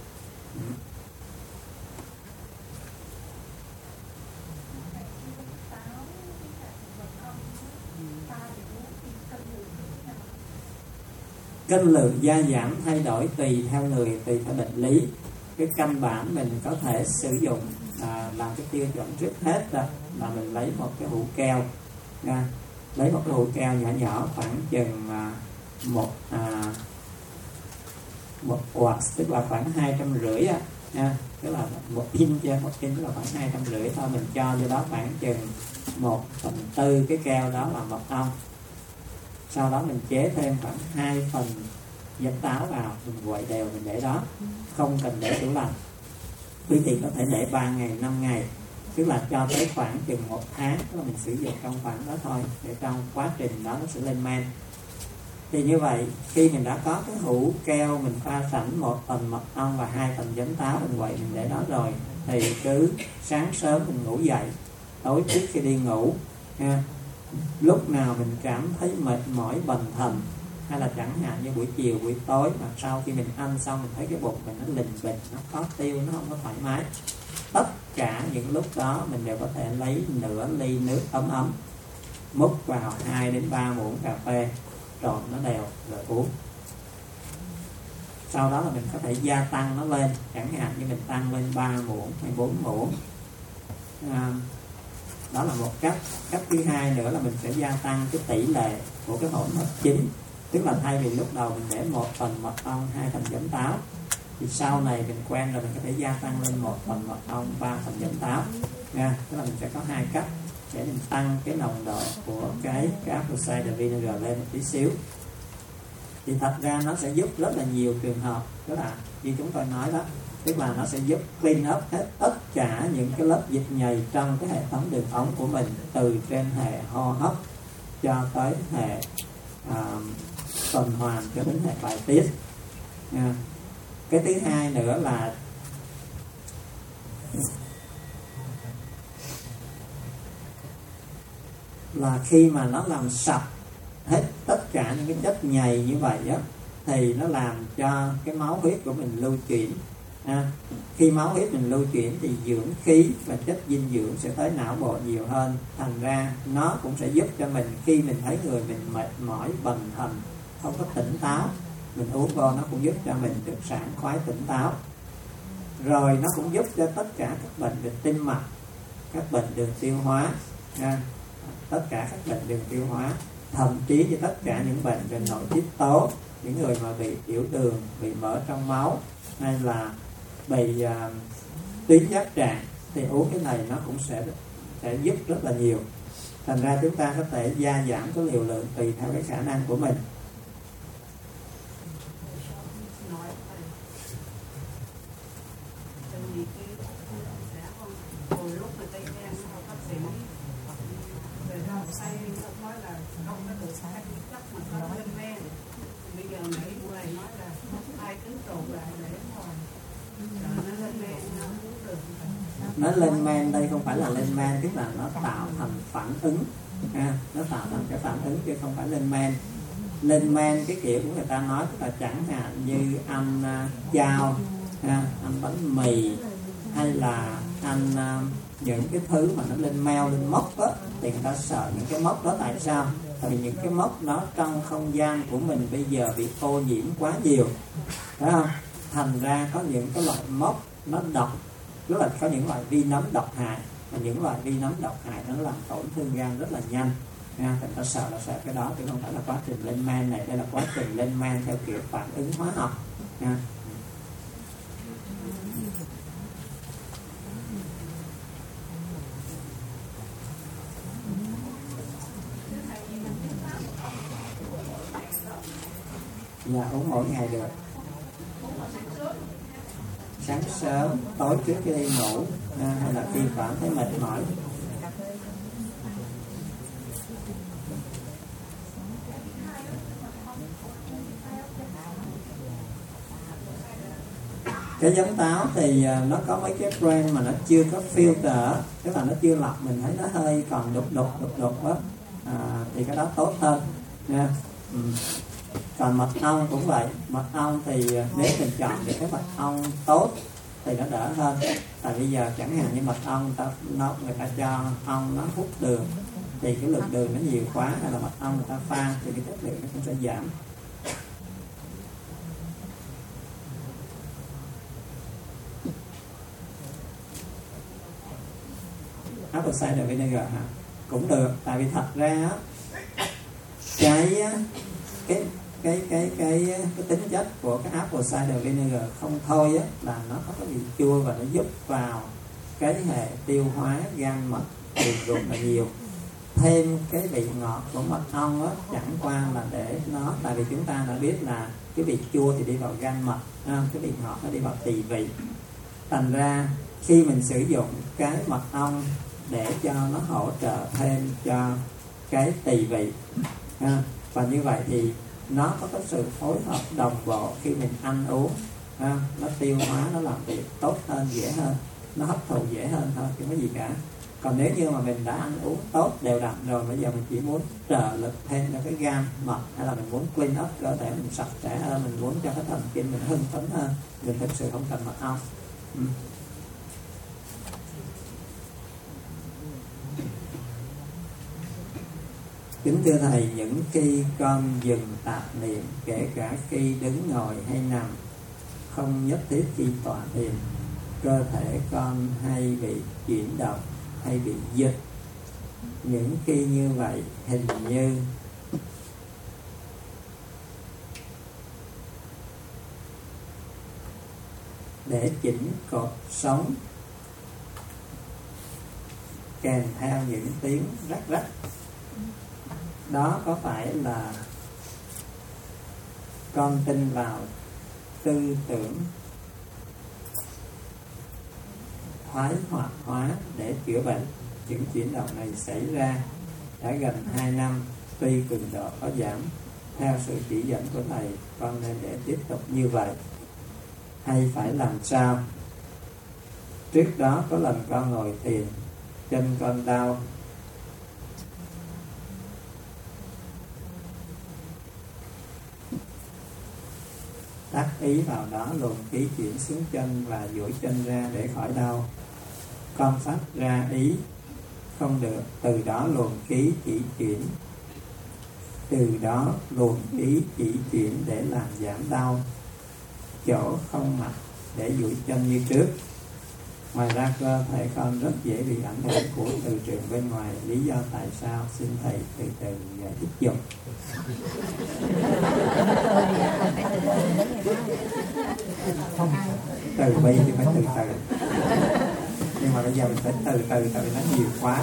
Cân lượng gia giảm thay đổi tùy theo người, tùy theo bệnh lý. Cái căn bản mình có thể sử dụng à, làm cái tiêu chuẩn trước hết đó, là mình lấy một cái hũ keo nha, lấy một cái hũ keo nhỏ nhỏ khoảng chừng à, một à, một quạt, tức là khoảng hai trăm rưỡi á nha, tức là một in cho một in là khoảng hai trăm rưỡi thôi, mình cho vô đó khoảng chừng một phần tư cái keo đó là mật ong. Sau đó mình chế thêm khoảng hai phần giấm táo vào, mình quậy đều, mình để đó, không cần để tủ lạnh. Quý vị có thể để ba ngày, năm ngày, tức là cho tới khoảng chừng một tháng, tức là mình sử dụng trong khoảng đó thôi, để trong quá trình đó nó sẽ lên men. Thì như vậy, khi mình đã có cái hũ keo mình pha sẵn một phần mật ong và hai phần giấm táo, mình quậy mình để đó rồi, thì cứ sáng sớm mình ngủ dậy, tối trước khi đi ngủ nha, lúc nào mình cảm thấy mệt mỏi bần thần, hay là chẳng hạn như buổi chiều buổi tối mà sau khi mình ăn xong mình thấy cái bụng mình nó lình bình, nó khó tiêu, nó không có thoải mái, tất cả những lúc đó mình đều có thể lấy nửa ly nước ấm ấm, múc vào hai đến ba muỗng cà phê, trộn nó đều rồi uống. Sau đó là mình có thể gia tăng nó lên, chẳng hạn như mình tăng lên ba muỗng hay bốn muỗng. à, Đó là một cách. Cách thứ hai nữa là mình sẽ gia tăng cái tỷ lệ của cái hỗn hợp chính, tức là thay vì lúc đầu mình để một phần mật ong, hai phần giấm táo, thì sau này mình quen rồi mình có thể gia tăng lên một phần mật ong, ba phần giấm táo nha. Tức là mình sẽ có hai cách để mình tăng cái nồng độ của cái, cái apple cider vinegar lên một tí xíu. Thì thật ra nó sẽ giúp rất là nhiều trường hợp, tức là như chúng tôi nói đó, tức là nó sẽ giúp clean up hết tất cả những cái lớp dịch nhầy trong cái hệ thống đường ống của mình, từ trên hệ hô hấp cho tới hệ à, tuần hoàn cho đến hệ bài tiết. À, cái thứ hai nữa là là khi mà nó làm sạch hết tất cả những cái chất nhầy như vậy á, thì nó làm cho cái máu huyết của mình lưu chuyển. À, khi máu huyết mình lưu chuyển thì dưỡng khí và chất dinh dưỡng sẽ tới não bộ nhiều hơn, thành ra nó cũng sẽ giúp cho mình khi mình thấy người mình mệt mỏi bần thần, không có tỉnh táo, mình uống vô nó cũng giúp cho mình được sảng khoái tỉnh táo. Rồi nó cũng giúp cho tất cả các bệnh về tim mạch, các bệnh đường tiêu hóa, à, tất cả các bệnh đường tiêu hóa, thậm chí như tất cả những bệnh về nội tiết tố, những người mà bị tiểu đường, bị mỡ trong máu, hay là bị uh, tuyến giáp trạng, thì uống cái này nó cũng sẽ sẽ giúp rất là nhiều. Thành ra chúng ta có thể gia giảm cái liều lượng tùy theo cái khả năng của mình. Nó lên men đây không phải là lên men, tức là nó tạo thành phản ứng, ha, nó tạo thành cái phản ứng chứ không phải lên men. Lên men cái kiểu của người ta nói, tức là chẳng hạn như ăn uh, chao, ha, ăn bánh mì, hay là ăn uh, những cái thứ mà nó lên meo, lên mốc á, thì người ta sợ những cái mốc đó. Tại sao? Tại vì những cái mốc đó trong không gian của mình bây giờ bị ô nhiễm quá nhiều, phải không? Thành ra có những cái loại mốc nó độc, rất là có những loại vi nấm độc hại, và những loại vi nấm độc hại nó làm tổn thương gan rất là nhanh nha. Thành ra sợ là sợ cái đó, chứ không phải là quá trình lên men này. Đây là quá trình lên men theo kiểu phản ứng hóa học nha. Dạ, uống mỗi ngày được. sáng sớm, tối trước khi đi ngủ, à, hay là khi cảm thấy mệt mỏi. Cái giấm táo thì nó có mấy cái brand mà nó chưa có filter, tức là nó chưa lọc, mình thấy nó hơi còn đục đục đục đục đó, à, thì cái đó tốt hơn nha. Ừ. Còn mật ong cũng vậy, mật ong thì nếu mình chọn được cái mật ong tốt thì nó đỡ hơn. Tại bây giờ chẳng hạn như mật ong người ta, nó, người ta cho ong nó hút đường, thì cái lượng đường nó nhiều quá, hay là mật ong người ta pha thì cái chất lượng nó cũng sẽ giảm. Apple cider vinegar hả? Cũng được, tại vì thật ra cái cái cái cái cái cái tính chất của cái apple cider vinegar không thôi á, là nó có cái vị chua và nó giúp vào cái hệ tiêu hóa gan mật đường ruột là nhiều. Thêm cái vị ngọt của mật ong á, chẳng qua là để nó, tại vì chúng ta đã biết là cái vị chua thì đi vào gan mật, cái vị ngọt nó đi vào tỳ vị. Thành ra khi mình sử dụng cái mật ong để cho nó hỗ trợ thêm cho cái tỳ vị, à, và như vậy thì nó có cái sự phối hợp đồng bộ khi mình ăn uống, à, nó tiêu hóa, nó làm việc tốt hơn, dễ hơn, nó hấp thụ dễ hơn thôi, chứ không có gì cả. Còn nếu như mà mình đã ăn uống tốt đều đặn rồi, bây giờ mình chỉ muốn trợ lực thêm cho cái gan mật, hay là mình muốn clean up cơ thể mình sạch sẽ hơn, mình muốn cho cái thần kinh mình hưng phấn hơn, mình thực sự không cần mật ong. ừ. Kính thưa Thầy, những khi con dừng tạp niệm, kể cả khi đứng ngồi hay nằm, không nhất thiết khi tọa thiền, cơ thể con hay bị chuyển động, hay bị dịch. Những khi như vậy, hình như để chỉnh cột sống, kèm theo những tiếng rắc rắc. Đó có phải là con tin vào tư tưởng thoái hoạt hóa để chữa bệnh? Những chuyển động này xảy ra đã gần hai năm, tuy cường độ có giảm. Theo sự chỉ dẫn của Thầy, con nên để tiếp tục như vậy hay phải làm sao? Trước đó có lần con ngồi thiền, chân con đau, tác ý vào đó, luồng khí chuyển xuống chân và duỗi chân ra để khỏi đau. Con phát ra ý không được, từ đó luồng khí chỉ chuyển từ đó luồng khí chỉ chuyển để làm giảm đau chỗ không mạch để duỗi chân như trước. Ngoài ra cơ thể con rất dễ bị ảnh hưởng của từ trường bên ngoài. Lý do tại sao? Xin Thầy từ từ giải thích giùm. Từ bi thì phải từ từ, nhưng mà bây giờ mình phải từ từ, tại vì nó nhiều quá.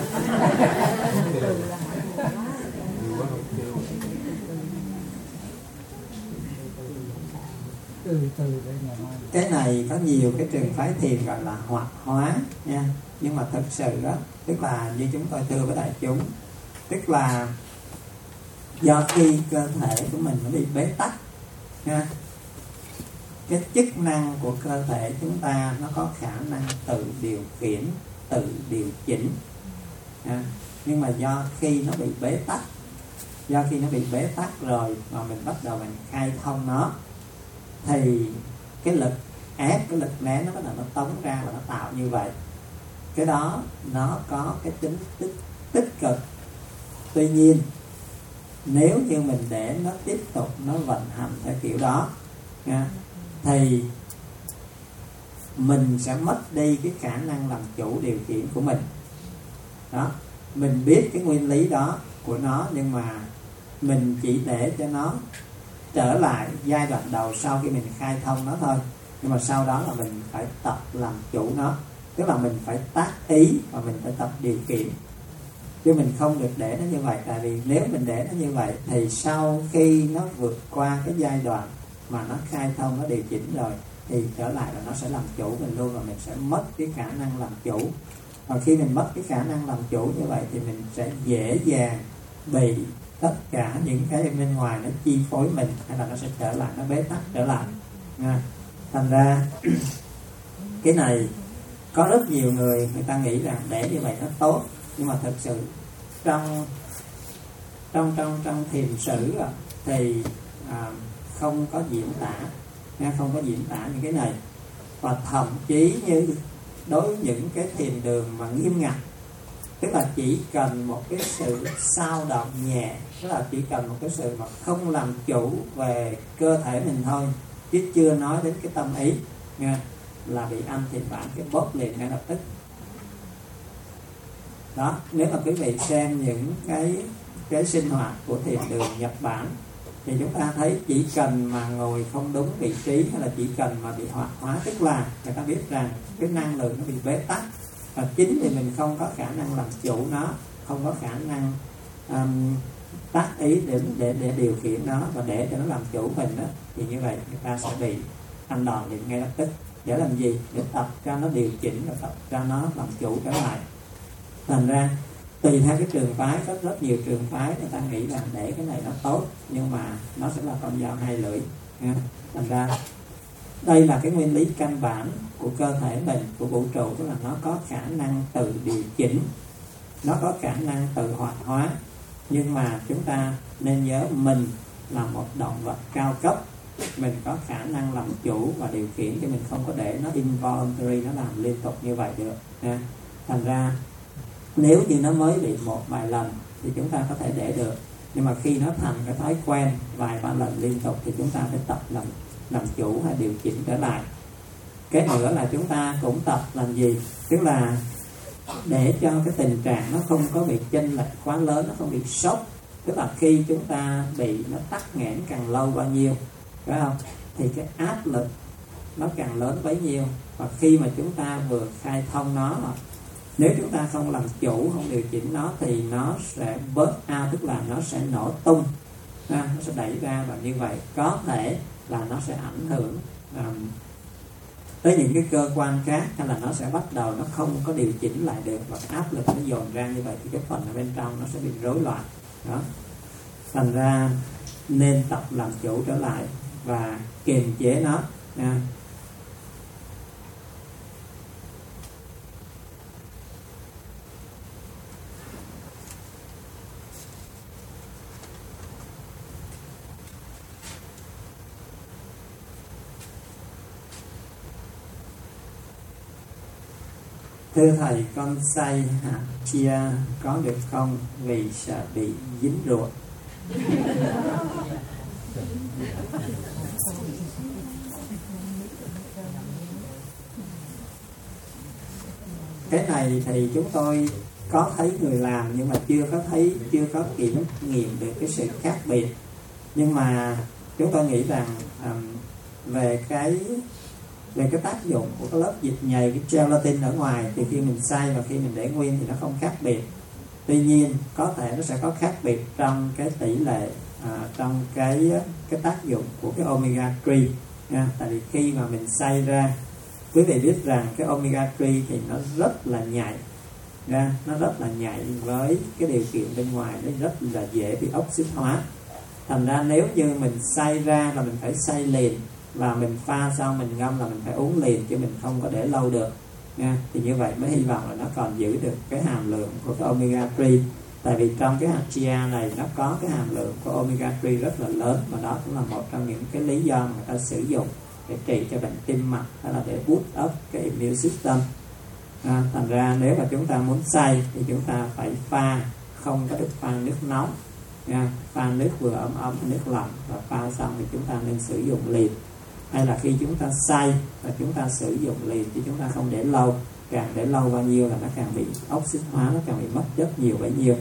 Cái này có nhiều cái trường phái thiền gọi là hoạt hóa nha, nhưng mà thực sự đó, tức là như chúng tôi thưa với đại chúng, tức là do khi cơ thể của mình nó bị bế tắc nha, cái chức năng của cơ thể chúng ta nó có khả năng tự điều khiển, tự điều chỉnh nha. Nhưng mà do khi nó bị bế tắc, do khi nó bị bế tắc rồi mà mình bắt đầu mình khai thông nó, thì cái lực ép, cái lực nén nó bắt đầu nó tống ra và nó tạo như vậy. Cái đó nó có cái tính tích, tích cực. Tuy nhiên nếu như mình để nó tiếp tục nó vận hành theo kiểu đó nha, thì mình sẽ mất đi cái khả năng làm chủ điều khiển của mình. Đó, mình biết cái nguyên lý đó của nó, nhưng mà mình chỉ để cho nó trở lại giai đoạn đầu sau khi mình khai thông nó thôi. Nhưng mà sau đó là mình phải tập làm chủ nó, tức là mình phải tác ý và mình phải tập điều khiển, chứ mình không được để nó như vậy. Tại vì nếu mình để nó như vậy thì sau khi nó vượt qua cái giai đoạn mà nó khai thông, nó điều chỉnh rồi, thì trở lại là nó sẽ làm chủ mình luôn, và mình sẽ mất cái khả năng làm chủ. Và khi mình mất cái khả năng làm chủ như vậy thì mình sẽ dễ dàng bị tất cả những cái bên ngoài nó chi phối mình, hay là nó sẽ trở lại, nó bế tắc trở lại nha. Thành ra cái này có rất nhiều người người ta nghĩ rằng để như vậy nó tốt, nhưng mà thực sự trong trong trong trong thiền sử thì à, không có diễn tả nha, không có diễn tả những cái này. Và thậm chí như đối với những cái thiền đường mà nghiêm ngặt, tức là chỉ cần một cái sự xao động nhẹ, tức là chỉ cần một cái sự mà không làm chủ về cơ thể mình thôi, chứ chưa nói đến cái tâm ý nha, là bị âm thiền bản cái bóp liền ngay lập tức. Đó, nếu mà quý vị xem những cái cái sinh hoạt của thiền đường Nhật Bản thì chúng ta thấy chỉ cần mà ngồi không đúng vị trí, hay là chỉ cần mà bị hoạt hóa, tức là người ta biết rằng cái năng lượng nó bị bế tắc, và chính vì mình không có khả năng làm chủ nó, không có khả năng um, tác ý để, để để điều khiển nó và để cho nó làm chủ mình đó, thì như vậy người ta sẽ bị ăn đòn liền ngay lập tức. Để làm gì? Để tập cho nó điều chỉnh, và tập cho nó làm chủ trở lại. Thành ra tùy theo cái trường phái, có rất nhiều trường phái người ta nghĩ rằng để cái này nó tốt, nhưng mà nó sẽ là con dao hai lưỡi. Thành ra đây là cái nguyên lý căn bản của cơ thể mình, của vũ trụ, tức là nó có khả năng tự điều chỉnh, nó có khả năng tự hoạt hóa. Nhưng mà chúng ta nên nhớ mình là một động vật cao cấp, mình có khả năng làm chủ và điều khiển, chứ mình không có để nó involuntary, nó làm liên tục như vậy được nha. Thành ra nếu như nó mới bị một vài lần thì chúng ta có thể để được, nhưng mà khi nó thành cái thói quen vài ba lần liên tục thì chúng ta phải tập làm làm chủ hay điều chỉnh trở lại. Cái nữa là chúng ta cũng tập làm gì, tức là để cho cái tình trạng nó không có bị chênh lệch quá lớn, nó không bị sốc. Tức là khi chúng ta bị nó tắc nghẽn càng lâu bao nhiêu, phải không, thì cái áp lực nó càng lớn bấy nhiêu. Và khi mà chúng ta vừa khai thông nó, nếu chúng ta không làm chủ, không điều chỉnh nó, thì nó sẽ burst out, tức là nó sẽ nổ tung, nó sẽ đẩy ra, và như vậy có thể là nó sẽ ảnh hưởng um, tới những cái cơ quan khác, hay là nó sẽ bắt đầu nó không có điều chỉnh lại được, và áp lực nó dồn ra như vậy thì cái phần ở bên trong nó sẽ bị rối loạn đó. Thành ra nên tập làm chủ trở lại và kiềm chế nó nha. Thưa thầy, con xay hạt chia có được không, vì sợ bị dính ruột? Cái này thì chúng tôi có thấy người làm, nhưng mà chưa có thấy, chưa có kiểm nghiệm được cái sự khác biệt. Nhưng mà chúng tôi nghĩ rằng um, về cái về cái tác dụng của cái lớp dịch nhầy, cái gelatin ở ngoài, thì khi mình xay và khi mình để nguyên thì nó không khác biệt. Tuy nhiên có thể nó sẽ có khác biệt trong cái tỷ lệ, à, trong cái cái tác dụng của cái omega ba nha. Tại vì khi mà mình xay ra, quý vị biết rằng cái omega ba thì nó rất là nhạy nha, nó rất là nhạy với cái điều kiện bên ngoài, nó rất là dễ bị oxit hóa. Thành ra nếu như mình xay ra là mình phải xay liền, và mình pha xong mình ngâm là mình phải uống liền, chứ mình không có để lâu được nha. Thì như vậy mới hy vọng là nó còn giữ được cái hàm lượng của cái omega ba. Tại vì trong cái hạt chia này nó có cái hàm lượng của omega ba rất là lớn, và đó cũng là một trong những cái lý do mà người ta sử dụng để trị cho bệnh tim mạch, hay là để boost up cái immune system. À, thành ra nếu mà chúng ta muốn xay thì chúng ta phải pha, không có được pha nước nóng nha. Pha nước vừa ấm ấm, nước lạnh, và pha xong thì chúng ta nên sử dụng liền. Hay là khi chúng ta xay và chúng ta sử dụng liền, thì chúng ta không để lâu. Càng để lâu bao nhiêu là nó càng bị oxit hóa, nó càng bị mất chất nhiều bấy nhiêu.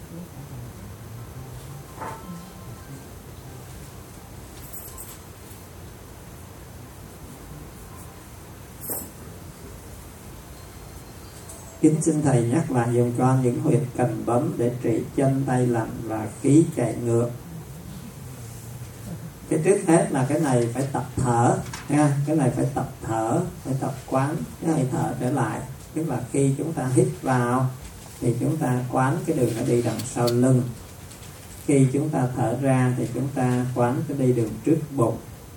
Kính xin thầy nhắc lại dùm con những huyệt cần bấm để trị chân tay lạnh và khí chạy ngược. cái trước hết là cái này phải tập thở nha, cái này phải tập thở, phải tập quán cái hơi thở trở lại. Tức là khi chúng ta hít vào thì chúng ta quán cái đường nó đi đằng sau lưng, khi chúng ta thở ra thì chúng ta quán cái đi đường trước bụng.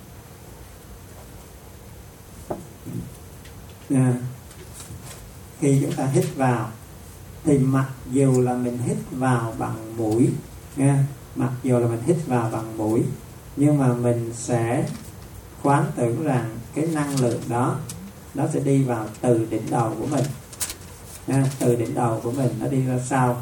À, khi chúng ta hít vào thì mặc dù là mình hít vào bằng mũi nha, mặc dù là mình hít vào bằng mũi, nhưng mà mình sẽ quán tưởng rằng cái năng lượng đó nó sẽ đi vào từ đỉnh đầu của mình nha, từ đỉnh đầu của mình nó đi ra sau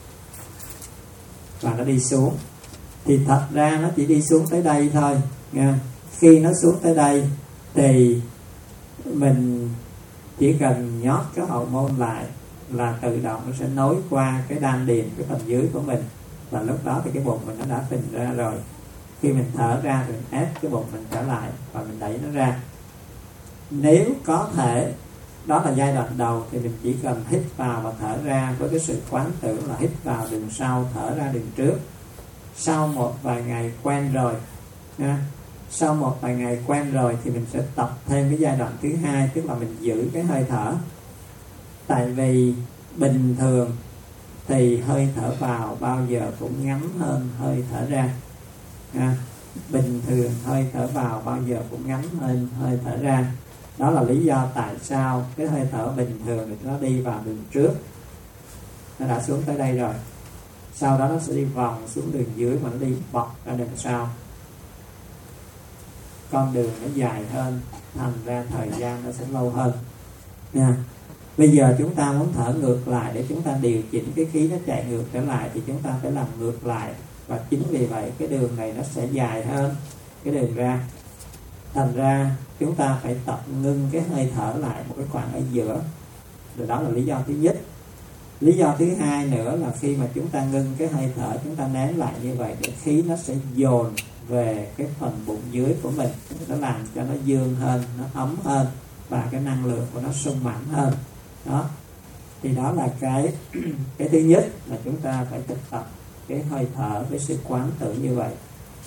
và nó đi xuống. Thì thật ra nó chỉ đi xuống tới đây thôi nha. Khi nó xuống tới đây thì mình chỉ cần nhót cái hậu môn lại là tự động nó sẽ nối qua cái đan điền, cái phần dưới của mình, và lúc đó thì cái bụng mình nó đã phình ra rồi. Khi mình thở ra thì mình ép cái bụng mình trở lại và mình đẩy nó ra. Nếu có thể, đó là giai đoạn đầu, thì mình chỉ cần hít vào và thở ra với cái sự quán tưởng là hít vào đường sau, thở ra đường trước. Sau một vài ngày quen rồi nha, sau một vài ngày quen rồi thì mình sẽ tập thêm cái giai đoạn thứ hai, tức là mình giữ cái hơi thở. Tại vì bình thường thì hơi thở vào bao giờ cũng ngắn hơn hơi thở ra à, bình thường hơi thở vào bao giờ cũng ngắn hơn hơi thở ra. Đó là lý do tại sao cái hơi thở bình thường thì nó đi vào đường trước, nó đã xuống tới đây rồi, sau đó nó sẽ đi vòng xuống đường dưới mà nó đi bọc ra đường sau. Con đường nó dài hơn, thành ra thời gian nó sẽ lâu hơn nha. Bây giờ chúng ta muốn thở ngược lại để chúng ta điều chỉnh cái khí nó chạy ngược trở lại thì chúng ta phải làm ngược lại, và chính vì vậy cái đường này nó sẽ dài hơn cái đường ra. Thành ra chúng ta phải tập ngưng cái hơi thở lại một cái khoảng ở giữa. Rồi đó là lý do thứ nhất. Lý do thứ hai nữa là khi mà chúng ta ngưng cái hơi thở, chúng ta nén lại như vậy để khí nó sẽ dồn về cái phần bụng dưới của mình, nó làm cho nó dương hơn, nó ấm hơn, và cái năng lượng của nó sung mãn hơn. Đó, thì đó là cái cái thứ nhất là chúng ta phải thực tập cái hơi thở với sự quán tưởng như vậy.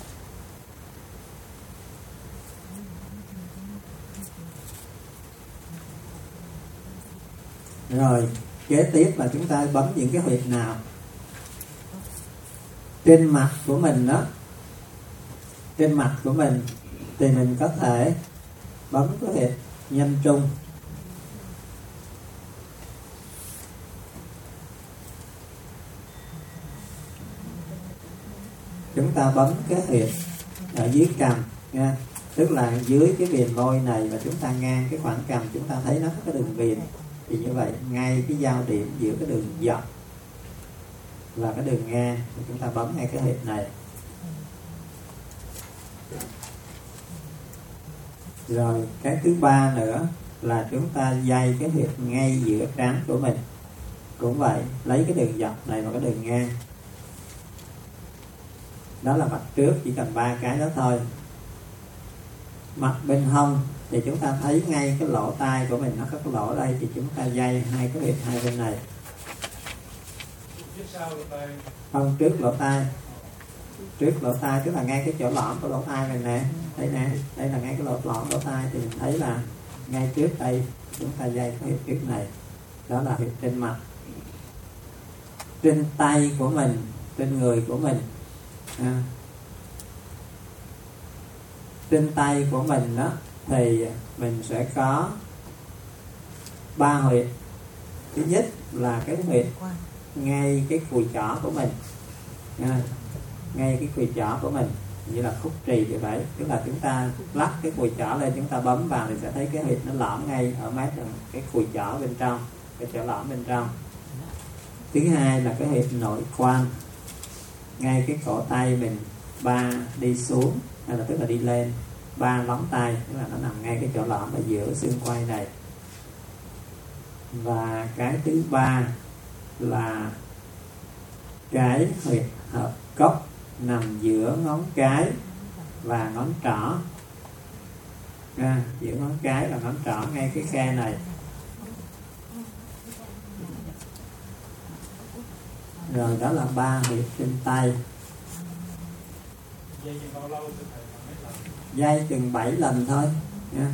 Rồi kế tiếp là chúng ta bấm những cái huyệt nào trên mặt của mình đó. Trên mặt của mình thì mình có thể bấm cái huyệt nhân trung, chúng ta bấm cái huyệt ở dưới cằm nha, tức là dưới cái viền môi này, và chúng ta ngang cái khoảng cằm chúng ta thấy nó có cái đường viền, thì như vậy ngay cái giao điểm giữa cái đường dọc và cái đường ngang thì chúng ta bấm ngay cái huyệt này. Rồi cái thứ ba nữa là chúng ta day cái huyệt ngay giữa trán của mình, cũng vậy, lấy cái đường dọc này và cái đường ngang. Đó là mặt trước, chỉ cần ba cái đó thôi. Mặt bên hông thì chúng ta thấy ngay cái lỗ tai của mình, nó có cái lỗ đây, thì chúng ta day hai cái huyệt hai bên này. Hông, trước lỗ tai, trước lỗ tai tức là ngay cái chỗ lõm của lỗ tai này nè, đây nè, đây là ngay cái lỗ lõm lỗ tai, thì mình thấy là ngay trước đây chúng ta day cái huyệt trước này. Đó là huyệt trên mặt. Trên tay của mình, trên người của mình à, trên tay của mình đó thì mình sẽ có ba huyệt. Thứ nhất là cái huyệt ngay cái cùi chỏ của mình à, ngay cái cùi chỏ của mình, như là khúc trì như vậy, tức là chúng ta lắc cái cùi chỏ lên, chúng ta bấm vào thì sẽ thấy cái huyệt nó lõm ngay ở mép cái cùi chỏ bên trong, cái chỗ lõm bên trong. Thứ hai là cái huyệt nội quan, ngay cái cổ tay mình ba đi xuống, hay là tức là đi lên ba lóng tay, tức là nó nằm ngay cái chỗ lõm ở giữa xương quai này. Và cái thứ ba là cái huyệt hợp cốc nằm giữa ngón cái và ngón trỏ à, giữa ngón cái và ngón trỏ, ngay cái khe này. Rồi đó là ba huyệt trên tay. Day chừng bảy lần thôi nha.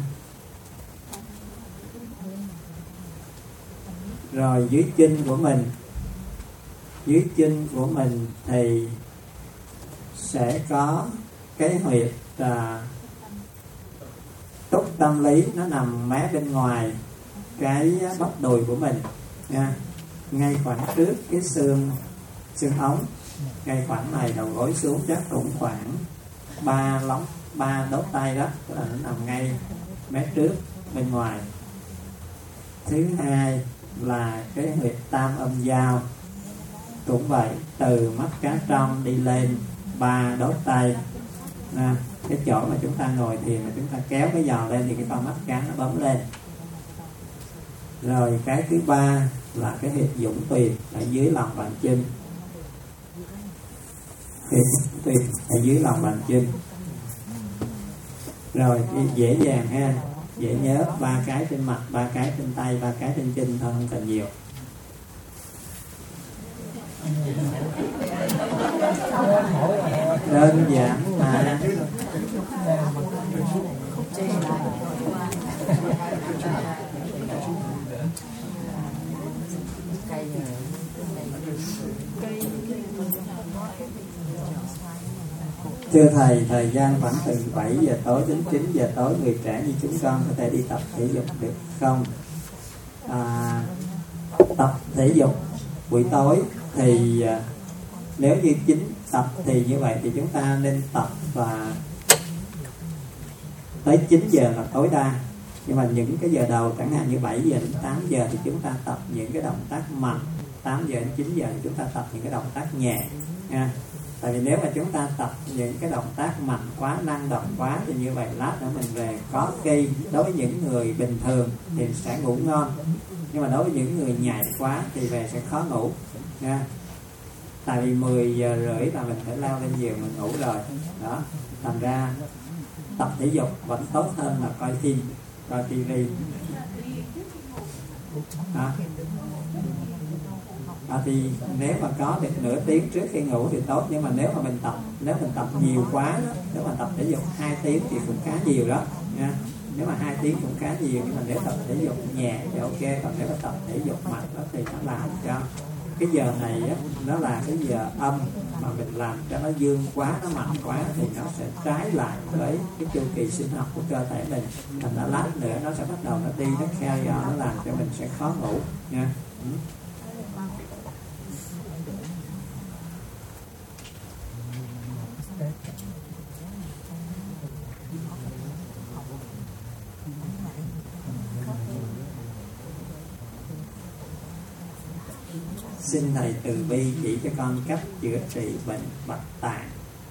Rồi dưới chân của mình, dưới chân của mình thì sẽ có cái huyệt à, túc tâm lý, nó nằm mé bên ngoài cái bắp đùi của mình nha, ngay khoảng trước cái xương xương ống, ngay khoảng này đầu gối xuống chắc cũng khoảng ba lóng ba đốt tay đó, tức là nó nằm ngay mé trước bên ngoài. Thứ hai là cái huyệt tam âm giao, cũng vậy, từ mắt cá trong đi lên ba đốt tay. À, cái chỗ mà chúng ta ngồi thiền mà chúng ta kéo cái giò lên thì cái con mắt cá nó bấm lên. Rồi cái thứ ba là cái huyệt dũng tuyền ở dưới lòng bàn chân, huyệt dũng tuyền ở dưới lòng bàn chân. Rồi dễ dàng ha, dễ nhớ, ba cái trên mặt, ba cái trên tay, ba cái trên chân thôi, không cần nhiều. Đơn giản mà. Thưa thầy, thời gian khoảng từ bảy giờ tối đến chín giờ tối, người trẻ như chúng con có thể đi tập thể dục được không? À, tập thể dục buổi tối thì à, nếu như chính tập thì như vậy thì chúng ta nên tập và tới chín giờ là tối đa. Nhưng mà những cái giờ đầu chẳng hạn như bảy giờ đến tám giờ thì chúng ta tập những cái động tác mạnh, tám giờ đến chín giờ thì chúng ta tập những cái động tác nhẹ nha. Tại vì nếu mà chúng ta tập những cái động tác mạnh quá, năng động quá thì như vậy lát nữa mình về có khi đối với những người bình thường thì sẽ ngủ ngon, nhưng mà đối với những người nhạy quá thì về sẽ khó ngủ nha. Tại vì mười giờ rưỡi là mình phải lao lên giường mình ngủ rồi đó. Thành ra tập thể dục vẫn tốt hơn là coi phim, coi tivi. À. À, thì nếu mà có được nửa tiếng trước khi ngủ thì tốt, nhưng mà nếu mà mình tập nếu mình tập nhiều quá đó, nếu mà tập thể dục hai tiếng thì cũng khá nhiều đó nha. Nếu mà hai tiếng cũng khá nhiều, nhưng mà nếu tập thể dục nhẹ thì ok, còn nếu mà tập thể dục mạnh đó thì nó làm cho cái giờ này á, nó là cái giờ âm mà mình làm cho nó dương quá, nó mạnh quá thì nó sẽ trái lại với cái chu kỳ sinh học của cơ thể mình. Thành ra lát nữa nó sẽ bắt đầu nó đi, nó carry on, nó làm cho mình sẽ khó ngủ nha. Ừ. Xin thầy từ bi chỉ cho con cách chữa trị bệnh bạch tạng.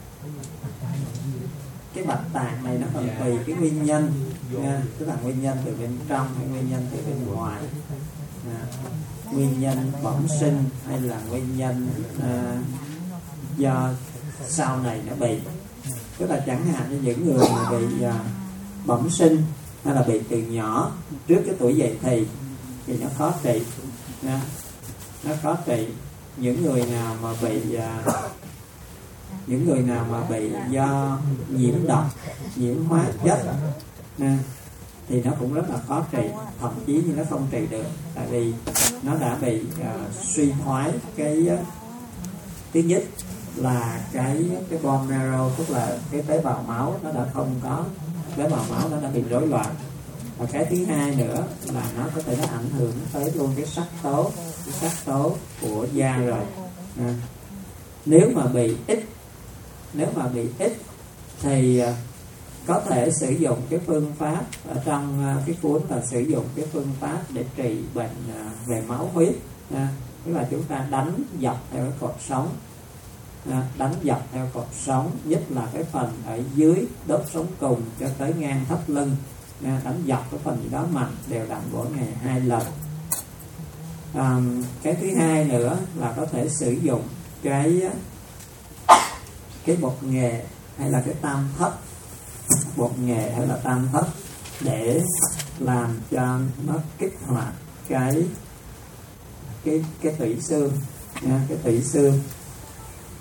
Cái bạch tạng này nó còn tùy cái nguyên nhân nha, tức là nguyên nhân từ bên trong hay nguyên nhân từ bên ngoài, à, nguyên nhân bẩm sinh hay là nguyên nhân à, do sau này nó bị. Tức là chẳng hạn như những người mà bị à, bẩm sinh hay là bị từ nhỏ trước cái tuổi dậy thì thì nó khó trị nha. Nó khó trị. Những người nào mà bị à, những người nào mà bị do nhiễm độc, nhiễm hóa chất à, thì nó cũng rất là khó trị, thậm chí như nó không trị được, tại vì nó đã bị à, suy thoái cái thứ nhất là cái cái bone marrow, tức là cái tế bào máu nó đã không có, tế bào máu nó đã bị rối loạn. Và cái thứ hai nữa là nó có thể nó ảnh hưởng tới luôn cái sắc tố, cái sắc tố của da rồi. À, nếu mà bị ít, nếu mà bị ít thì à, có thể sử dụng cái phương pháp ở trong à, cái cuốn là sử dụng cái phương pháp để trị bệnh à, về máu huyết. À, tức là chúng ta đánh dọc theo cái cột sống, à, đánh dọc theo cột sống, nhất là cái phần ở dưới đốt sống cùng cho tới ngang thắt lưng. À, đánh dọc cái phần gì đó mạnh, đều đặn mỗi ngày hai lần. À, cái thứ hai nữa là có thể sử dụng cái cái bột nghệ hay là cái tam thất, bột nghệ hay là tam thất để làm cho nó kích hoạt cái cái cái tủy xương nha, cái tủy xương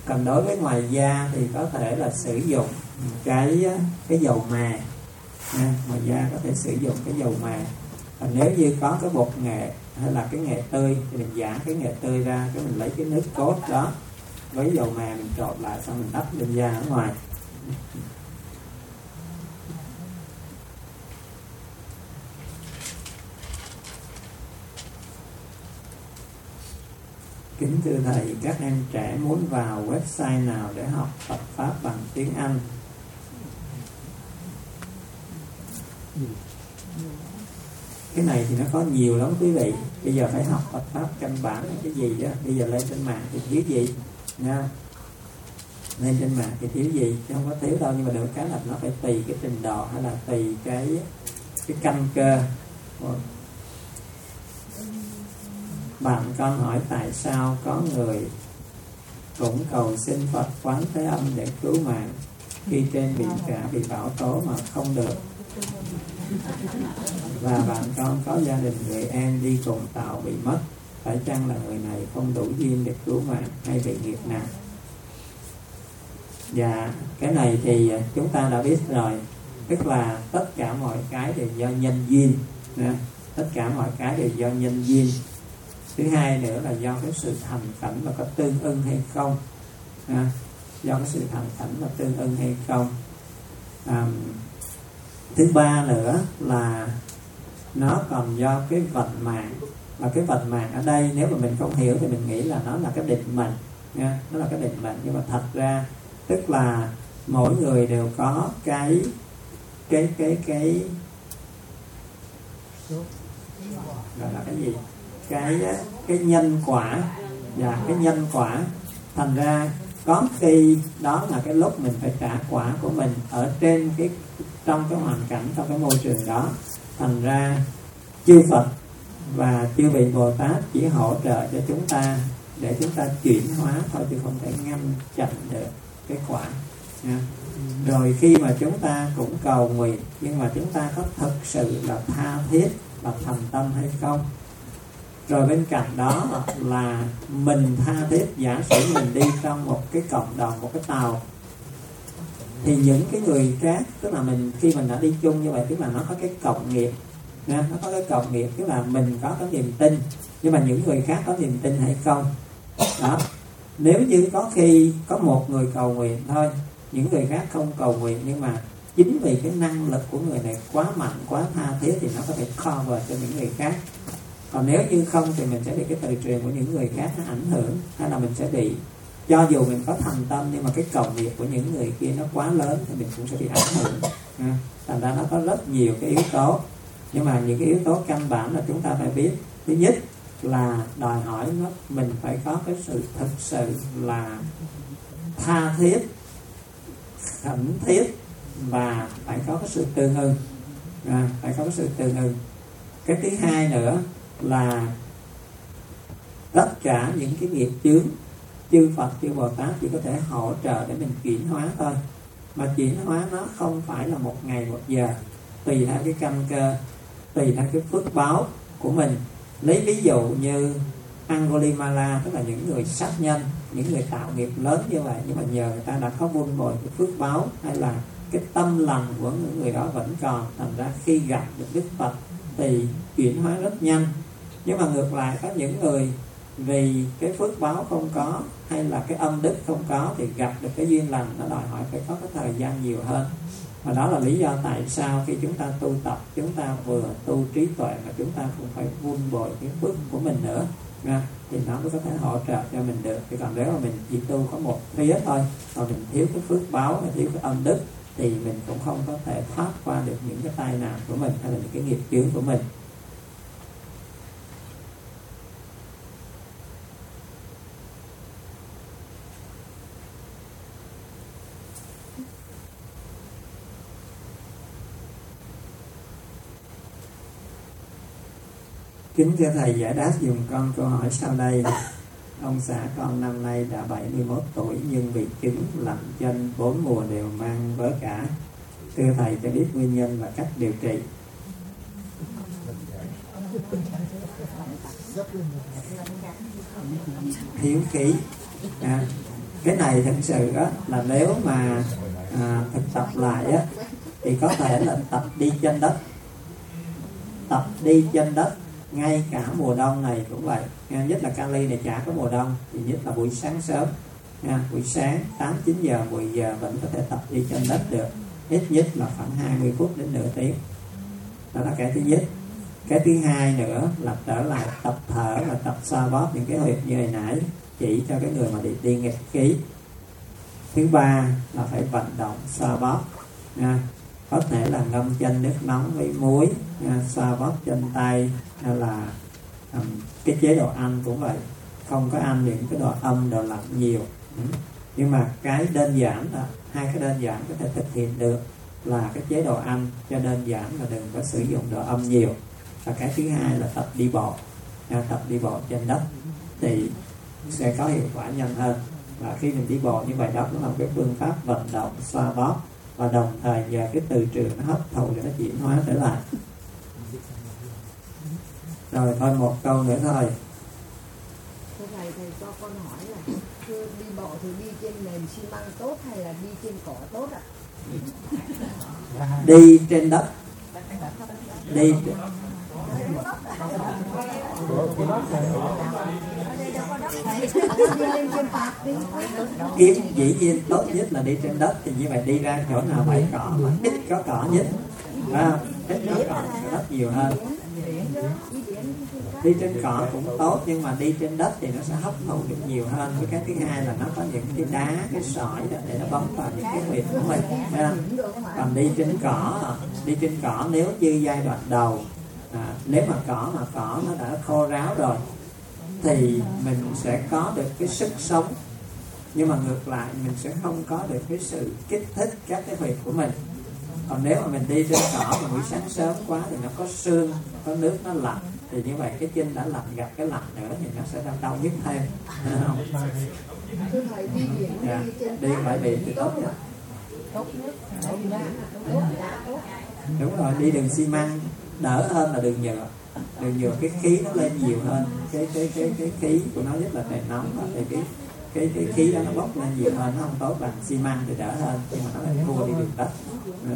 Còn đối với ngoài da thì có thể là sử dụng cái cái dầu mè. À, ngoài da có thể sử dụng cái dầu mè. Còn nếu như có cái bột nghệ hay là cái nghệ tươi thì mình giã cái nghệ tươi ra, cái mình lấy cái nước cốt đó với dầu mè mình trộn lại, xong mình đắp lên da ở ngoài. Kính thưa Thầy, các em trẻ muốn vào website nào để học Phật Pháp bằng tiếng Anh? Cái này thì nó có nhiều lắm quý vị. Bây giờ phải học Phật Pháp căn bản là cái gì đó. Bây giờ lên trên mạng thì thiếu gì nha. Lên trên mạng thì thiếu gì, chứ không có thiếu đâu. Nhưng mà được cái là nó phải tùy cái trình độ hay là tùy cái cái căn cơ. Bạn con hỏi tại sao có người cũng cầu xin Phật Quán Thế Âm để cứu mạng, khi trên biển cả bị bão tố mà không được. Và bạn con có gia đình người em đi cùng tàu bị mất, phải chăng là người này không đủ duyên để cứu mạng hay bị nghiệp nặng? Dạ, cái này thì chúng ta đã biết rồi. Tức là tất cả mọi cái đều do nhân duyên. Tất cả mọi cái đều do nhân duyên. Thứ hai nữa là do cái sự thành khẩn và có tương ưng hay không. À, do cái sự thành khẩn và tương ưng hay không. À, thứ ba nữa là nó còn do cái vận mạng. Và cái vận mạng ở đây nếu mà mình không hiểu thì mình nghĩ là nó là cái định mệnh nha. Nó là cái định mệnh, nhưng mà thật ra tức là mỗi người đều có cái cái cái cái gọi là cái gì, cái cái nhân quả và cái nhân quả. Thành ra có khi đó là cái lúc mình phải trả quả của mình ở trên cái trong cái hoàn cảnh, trong cái môi trường đó. Thành ra chư Phật và chư vị Bồ Tát chỉ hỗ trợ cho chúng ta để chúng ta chuyển hóa thôi, chứ không thể ngăn chặn được cái quả nha. Rồi khi mà chúng ta cũng cầu nguyện, nhưng mà chúng ta có thực sự là tha thiết và thành tâm hay không? Rồi bên cạnh đó là mình tha thiết, giả sử mình đi trong một cái cộng đồng, một cái tàu, thì những cái người khác, tức là mình khi mình đã đi chung như vậy, tức là nó có cái cộng nghiệp nha, nó có cái cộng nghiệp, tức là mình có cái niềm tin, nhưng mà những người khác có niềm tin hay không đó. Nếu như có khi có một người cầu nguyện thôi, những người khác không cầu nguyện, nhưng mà chính vì cái năng lực của người này quá mạnh, quá tha thiết, thì nó có thể cover cho những người khác. Còn nếu như không thì mình sẽ bị cái từ truyền của những người khác nó ảnh hưởng, hay là mình sẽ bị, cho dù mình có thành tâm nhưng mà cái cộng nghiệp của những người kia nó quá lớn thì mình cũng sẽ bị ảnh hưởng. Thành ra nó có rất nhiều cái yếu tố, nhưng mà những cái yếu tố căn bản là chúng ta phải biết. Thứ nhất là đòi hỏi nó mình phải có cái sự thực sự là tha thiết, khẩn thiết, và phải có cái sự tương ưng, à, phải có cái sự tương ưng. Cái thứ hai nữa là tất cả những cái nghiệp chướng, chư Phật, chư Bồ Tát chỉ có thể hỗ trợ để mình chuyển hóa thôi. Mà chuyển hóa nó không phải là một ngày một giờ, tùy theo cái căn cơ, tùy theo cái phước báo của mình. Lấy ví dụ như Angulimala, tức là những người sát nhân, những người tạo nghiệp lớn như vậy, nhưng mà nhờ người ta đã có vun bồi cái phước báo hay là cái tâm lành của những người đó vẫn còn, thành ra khi gặp được Đức Phật thì chuyển hóa rất nhanh. Nhưng mà ngược lại có những người vì cái phước báo không có, hay là cái âm đức không có, thì gặp được cái duyên lành nó đòi hỏi phải có cái thời gian nhiều hơn. Và đó là lý do tại sao khi chúng ta tu tập, chúng ta vừa tu trí tuệ mà chúng ta cũng phải vun bồi cái phước của mình nữa nha, thì nó mới có thể hỗ trợ cho mình được. Chứ còn nếu mà mình chỉ tu có một phía thôi, còn mình thiếu cái phước báo hay thiếu cái âm đức, thì mình cũng không có thể thoát qua được những cái tai nạn của mình hay là những cái nghiệp chướng của mình. Kính thưa Thầy, giải đáp dùm con câu hỏi sau đây. Ông xã con năm nay đã bảy mươi mốt tuổi nhưng bị chứng lạnh chân bốn mùa đều mang vớ cả. Thưa Thầy cho biết nguyên nhân và cách điều trị. Thiếu khí, à, Cái này thực sự á, là nếu mà à, thực tập lại á, thì có thể là tập đi trên đất. Tập đi trên đất ngay cả mùa đông này cũng vậy, nhất là Cali này chả có mùa đông, thì nhất là buổi sáng sớm nha, buổi sáng tám chín giờ mười giờ vẫn có thể tập đi trên đất được, ít nhất là khoảng hai mươi phút đến nửa tiếng. Đó là cái thứ nhất. Cái thứ hai nữa là trở lại tập thở và tập xoa bóp những cái huyệt như hồi nãy chỉ cho cái người mà đi, đi nghịch khí. Thứ ba là phải vận động xoa bóp nha. Có thể là ngâm chân nước nóng với muối, nha, xoa bóp chân tay, hay là um, cái chế độ ăn cũng vậy, không có ăn những cái đồ âm đồ lạnh nhiều. ừ. Nhưng mà cái đơn giản là hai cái đơn giản có thể thực hiện được là cái chế độ ăn cho đơn giản, là đừng có sử dụng đồ âm nhiều. Và cái thứ hai là tập đi bộ, nha, tập đi bộ trên đất thì sẽ có hiệu quả nhanh hơn. Và khi mình đi bộ như vậy, đó cũng là một cái phương pháp vận động xoa bóp, và đồng thời nhờ cái từ trường nó hấp thụ để nó chuyển hóa trở lại. Rồi thôi một câu nữa thôi. Thưa thầy, thầy cho con hỏi là thưa đi bộ thì đi trên nền xi măng tốt hay là đi trên cỏ tốt ạ? Đi trên đất. Đi kiếm dĩ nhiên tốt nhất là đi trên đất, thì như vậy đi ra chỗ nào bãi cỏ mà ít có cỏ nhất, à, ít có cỏ rất nhiều hơn. Đi trên cỏ cũng tốt, nhưng mà đi trên đất thì nó sẽ hấp thụ được nhiều hơn. Với cái thứ hai là nó có những cái đá, cái sỏi để nó bấm vào những cái huyệt của mình. À, còn đi trên cỏ, đi trên cỏ nếu như giai đoạn đầu, à, nếu mà cỏ mà cỏ nó đã khô ráo rồi thì mình sẽ có được cái sức sống, nhưng mà ngược lại mình sẽ không có được cái sự kích thích các cái huyệt của mình. Còn nếu mà mình đi trên cỏ mà buổi sáng sớm quá thì nó có sương, có nước nó lạnh, thì như vậy cái chân đã lạnh gặp cái lạnh nữa thì nó sẽ đau, đau nhức thêm. Dạ, đi bãi biển thì tốt nhất. Đúng rồi, đi đường xi măng đỡ hơn là đường nhựa. Đường nhựa cái khí nó lên nhiều hơn, cái cái cái cái khí của nó rất là trời nóng, và thì cái cái cái khí đó nó bốc lên nhiều hơn, nó không tốt bằng xi măng thì đỡ hơn, nhưng mà nó lại thua đi đường đất. Ừ.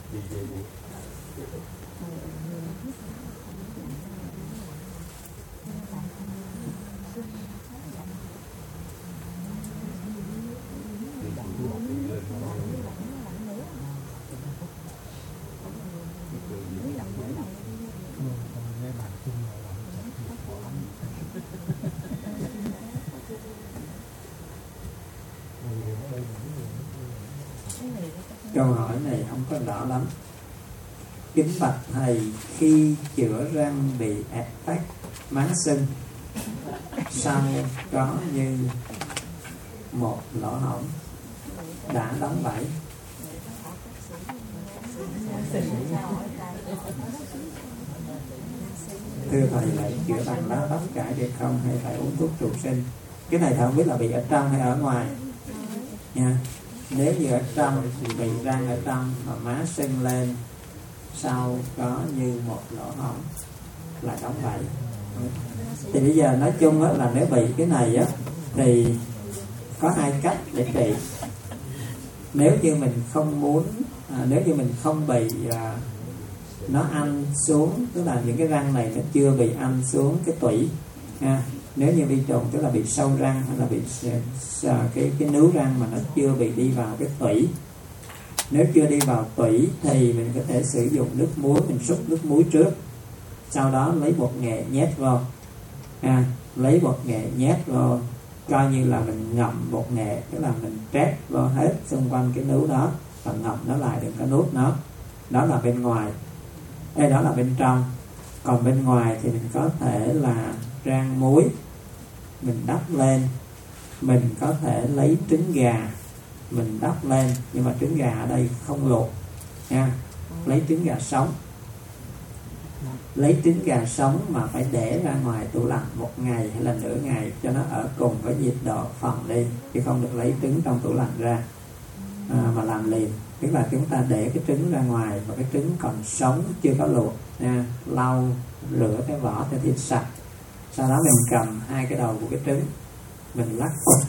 Câu hỏi này không có rõ lắm. Kính bạch thầy, khi chữa răng bị ẹp tắc, má sưng, sau có như một lỗ hổng đã đóng bẩy, thưa thầy lại chữa bằng lá bắp cải được không, hay phải uống thuốc trụ sinh? Cái này thầy không biết là bị ở trong hay ở ngoài nha. Nếu như ở trong thì bị răng ở trong mà má sưng lên, sau có như một lỗ hổng là đóng bẩy. Thì bây giờ nói chung á, là nếu bị cái này á thì có hai cách để trị. Nếu như mình không muốn, à, nếu như mình không bị à, nó ăn xuống, tức là những cái răng này nó chưa bị ăn xuống cái tủy ha. Nếu như vi trùng tức là bị sâu răng, hay là bị cái cái nướu răng mà nó chưa bị đi vào cái tủy. Nếu chưa đi vào tủy thì mình có thể sử dụng nước muối, mình xúc nước muối trước, sau đó lấy bột nghệ nhét vô, à, lấy bột nghệ nhét vô, coi như là mình ngậm bột nghệ, tức là mình trét vô hết xung quanh cái nướu đó và ngậm nó lại, đừng có nuốt nó. Đó là bên ngoài. Đây đó là bên trong. Còn bên ngoài thì mình có thể là rang muối, mình đắp lên. Mình có thể lấy trứng gà mình đắp lên, nhưng mà trứng gà ở đây không luộc nha. Lấy trứng gà sống, lấy trứng gà sống mà phải để ra ngoài tủ lạnh một ngày hay là nửa ngày cho nó ở cùng với nhiệt độ phòng đi, chứ không được lấy trứng trong tủ lạnh ra à, mà làm liền. Tức là chúng ta để cái trứng ra ngoài và cái trứng còn sống chưa có luộc nha, lau rửa cái vỏ cho thịt sạch. Sau đó mình cầm hai cái đầu của cái trứng, mình lắc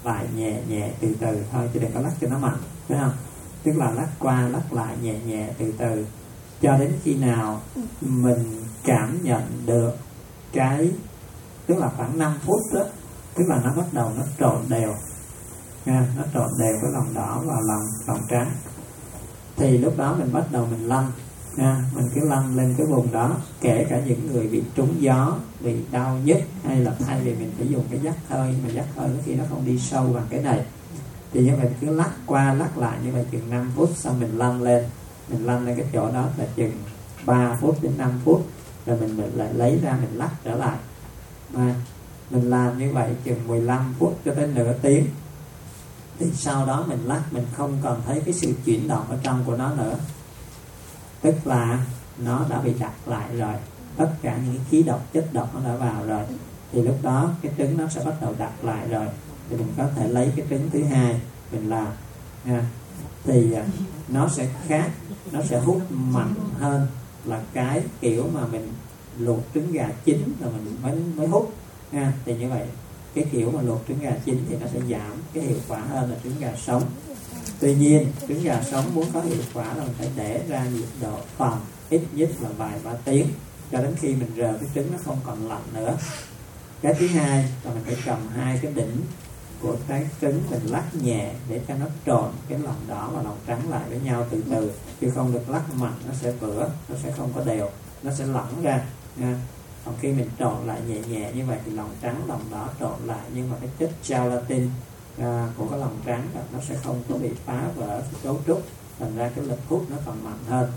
lại nhẹ nhẹ từ từ thôi, chứ đừng có lắc cho nó mạnh, phải không? Tức là lắc qua lắc lại nhẹ nhẹ từ từ cho đến khi nào mình cảm nhận được cái, tức là khoảng năm phút đó, tức là nó bắt đầu nó trộn đều nha, nó trộn đều cái lòng đỏ vào lòng lòng trắng, thì lúc đó mình bắt đầu mình lăn nha, mình cứ lăn lên cái vùng đó. Kể cả những người bị trúng gió, bị đau nhức, hay là thay vì mình phải dùng cái dắt hơi, mà dắt hơi khi nó không đi sâu bằng cái này, thì như vậy cứ lắc qua lắc lại như vậy chừng năm phút, xong mình lăn lên, mình lăn lên cái chỗ đó là chừng ba phút đến năm phút, rồi mình, mình lại lấy ra mình lắc trở lại. Mà mình làm như vậy chừng mười lăm phút cho tới nửa tiếng, thì sau đó mình lắc mình không còn thấy cái sự chuyển động ở trong của nó nữa, tức là nó đã bị đặt lại rồi, tất cả những khí độc chất độc nó đã vào rồi, thì lúc đó cái trứng nó sẽ bắt đầu đặt lại rồi, thì mình có thể lấy cái trứng thứ hai mình làm nha. Thì nó sẽ khác, nó sẽ hút mạnh hơn là cái kiểu mà mình luộc trứng gà chín rồi mình mới mới hút nha. Thì như vậy cái kiểu mà luộc trứng gà chín thì nó sẽ giảm cái hiệu quả hơn là trứng gà sống. Tuy nhiên trứng gà sống muốn có hiệu quả là mình phải để ra nhiệt độ phòng ít nhất là vài ba tiếng, cho đến khi mình rờ cái trứng nó không còn lạnh nữa. Cái thứ hai là mình phải cầm hai cái đỉnh của cái trứng mình lắc nhẹ để cho nó trộn cái lòng đỏ và lòng trắng lại với nhau từ từ, chứ không được lắc mạnh, nó sẽ vữa, nó sẽ không có đều, nó sẽ lỏng ra nha. Còn khi mình trộn lại nhẹ nhẹ như vậy thì lòng trắng lòng đỏ trộn lại, nhưng mà cái chất gelatin à, của cái lòng trắng đó, nó sẽ không có bị phá vỡ cấu trúc, thành ra cái lực hút nó còn mạnh hơn.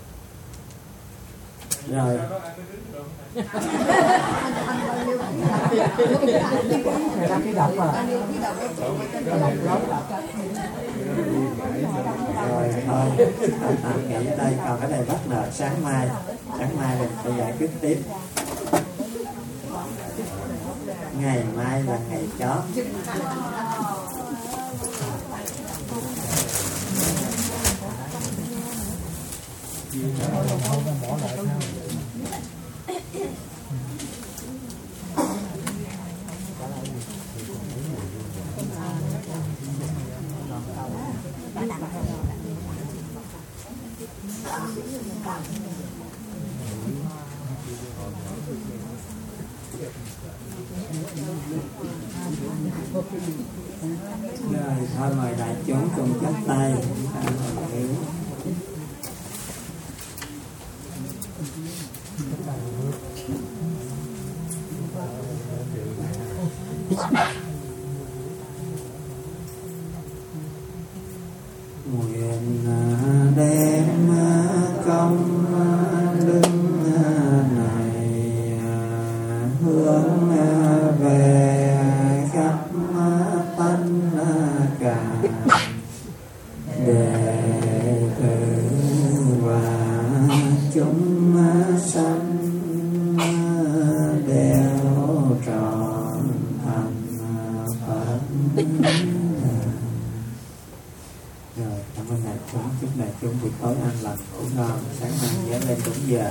Rồi rồi thôi tạm nghỉ đây, còn cái này bắt nợ sáng mai, sáng mai mình phải giải quyết tiếp. Ngày mai là ngày chót. Rồi thôi mời đại chúng cùng chắp tay. Nguyện đem công đức này hướng về khắp tánh cả đệ tử và chúng sanh đều trọn thành Phật. Rồi, cảm ơn đại chúng, chúc đại chúng buổi tối an lành, ngủ ngon, sáng mai nhớ lên đúng giờ.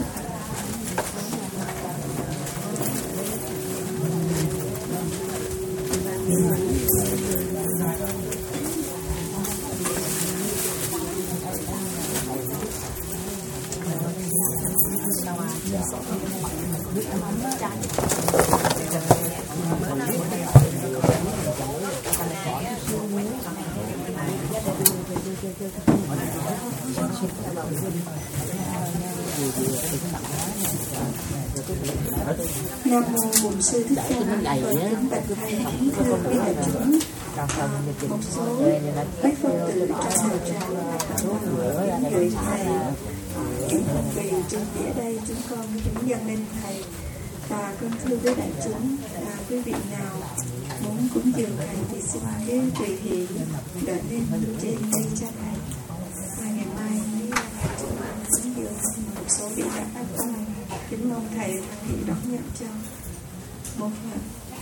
Nam mô Bổn Sư Thích Ca Mâu Ni Phật. Kính bạch thầy, kính thưa quý đại chúng, một số các Phật tử trong hội tràng những người thầy kính hồng vì trên phía đây chúng con kính dâng lên thầy. Và con thưa với đại chúng là quý vị nào muốn cúng dường thầy thì xin cứ tùy hỷ đợi lên trên đây cho thầy. Và ngày mai mới chúng con cúng dường một số vị đã phát tâm, kính mong thầy thăng hỷ đón nhận cho một phần.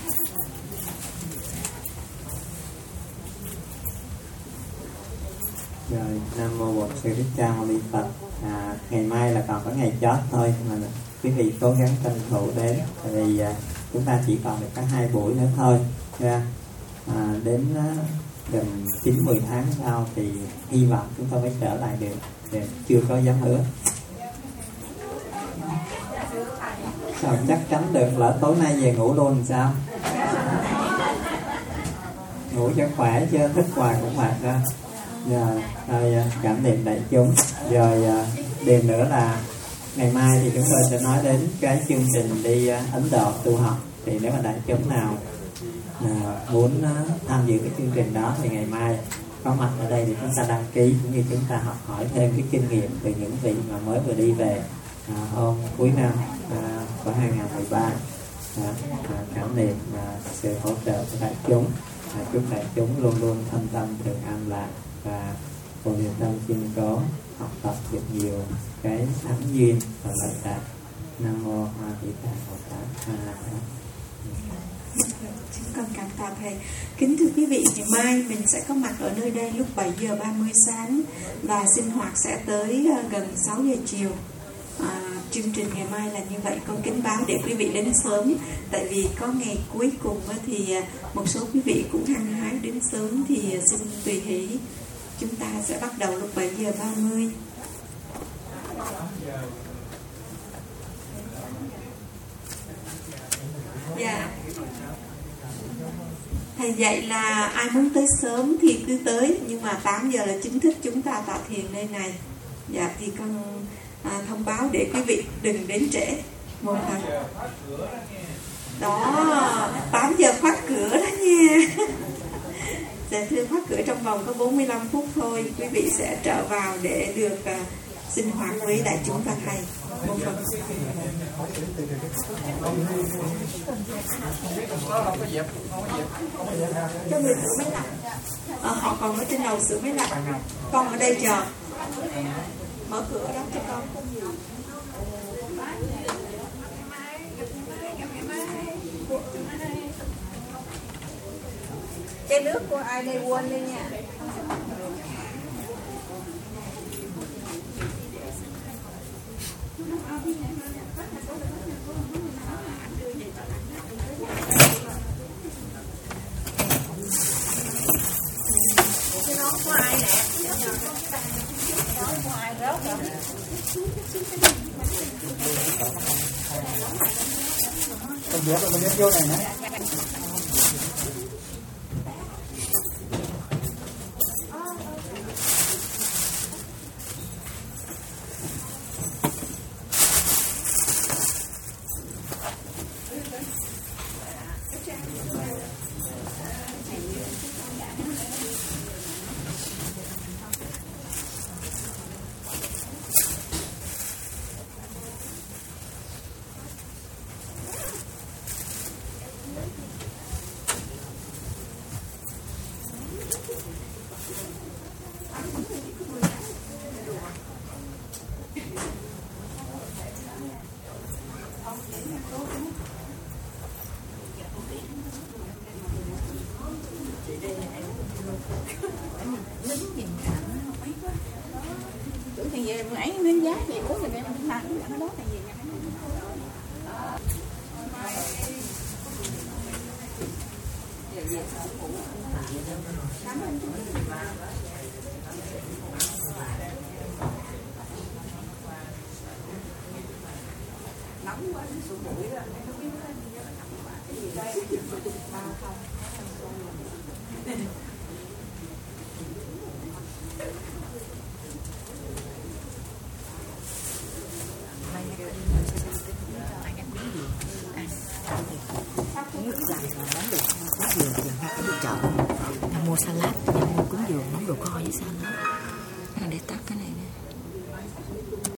Rồi, Nam Mô Bổn Sư Thích Ca Mâu Ni Phật. À, ngày mai là còn có ngày chót thôi, mà quý vị cố gắng tranh thủ đến, tại vì à, chúng ta chỉ còn được có hai buổi nữa thôi. Yeah. à, đến à, gần chín mười tháng sau thì hy vọng chúng ta mới trở lại được, để chưa có dám hứa. Sao chắc chắn được, lỡ tối nay về ngủ luôn sao? Ngủ cho khỏe chứ thức hoài cũng mệt đó. Rồi, rồi cảm niệm đại chúng. Rồi điều nữa là ngày mai thì chúng tôi sẽ nói đến cái chương trình đi Ấn Độ tu học. Thì nếu mà đại chúng nào à, muốn tham dự cái chương trình đó thì ngày mai có mặt ở đây thì chúng ta đăng ký, cũng như chúng ta học hỏi thêm cái kinh nghiệm từ những vị mà mới vừa đi về à, hôm cuối năm à, của hai nghìn không trăm mười ba. à, à, cảm niệm à, sự hỗ trợ của đại chúng. à, chúc đại chúng luôn luôn thân tâm thường an lạc và phổ niệm tâm chuyên cố học tập được nhiều cái thánh duyên và lợi lạc. Nam mô A Di Đà Phật. A La Hán. Chúng con cảm tạ thầy. Kính thưa quý vị, ngày mai mình sẽ có mặt ở nơi đây lúc bảy giờ ba mươi sáng và sinh hoạt sẽ tới gần sáu giờ chiều. À, chương trình ngày mai là như vậy. Con kính báo để quý vị đến sớm, tại vì có ngày cuối cùng thì một số quý vị cũng hăng hái đến sớm thì xin tùy hỷ. Chúng ta sẽ bắt đầu lúc bảy giờ ba mươi. Dạ. Thầy dạy là ai muốn tới sớm thì cứ tới, nhưng mà tám giờ là chính thức chúng ta tạ thiền nơi này. Dạ, thì con à, thông báo để quý vị đừng đến trễ. Một lần. Đó, tám giờ khóa cửa đó nha. Dạ thưa, khóa cửa trong vòng có bốn mươi lăm phút thôi. Quý vị sẽ trở vào để được à, sinh hoạt với đại chúng và thầy. Một phần. Cho người sửa máy lạnh. Ờ, họ còn ở trên đầu sửa máy lạnh. Con ở đây chờ. Mở cửa đó cho con. Cái nước của ai đây quên đi nha. Cái nón của ai nè? Nón của ai rớt rồi? Con biết rồi, con biết vô này nè. Mua salad, mua cúng dường, món đồ kho với salad. Để tắt cái này nè.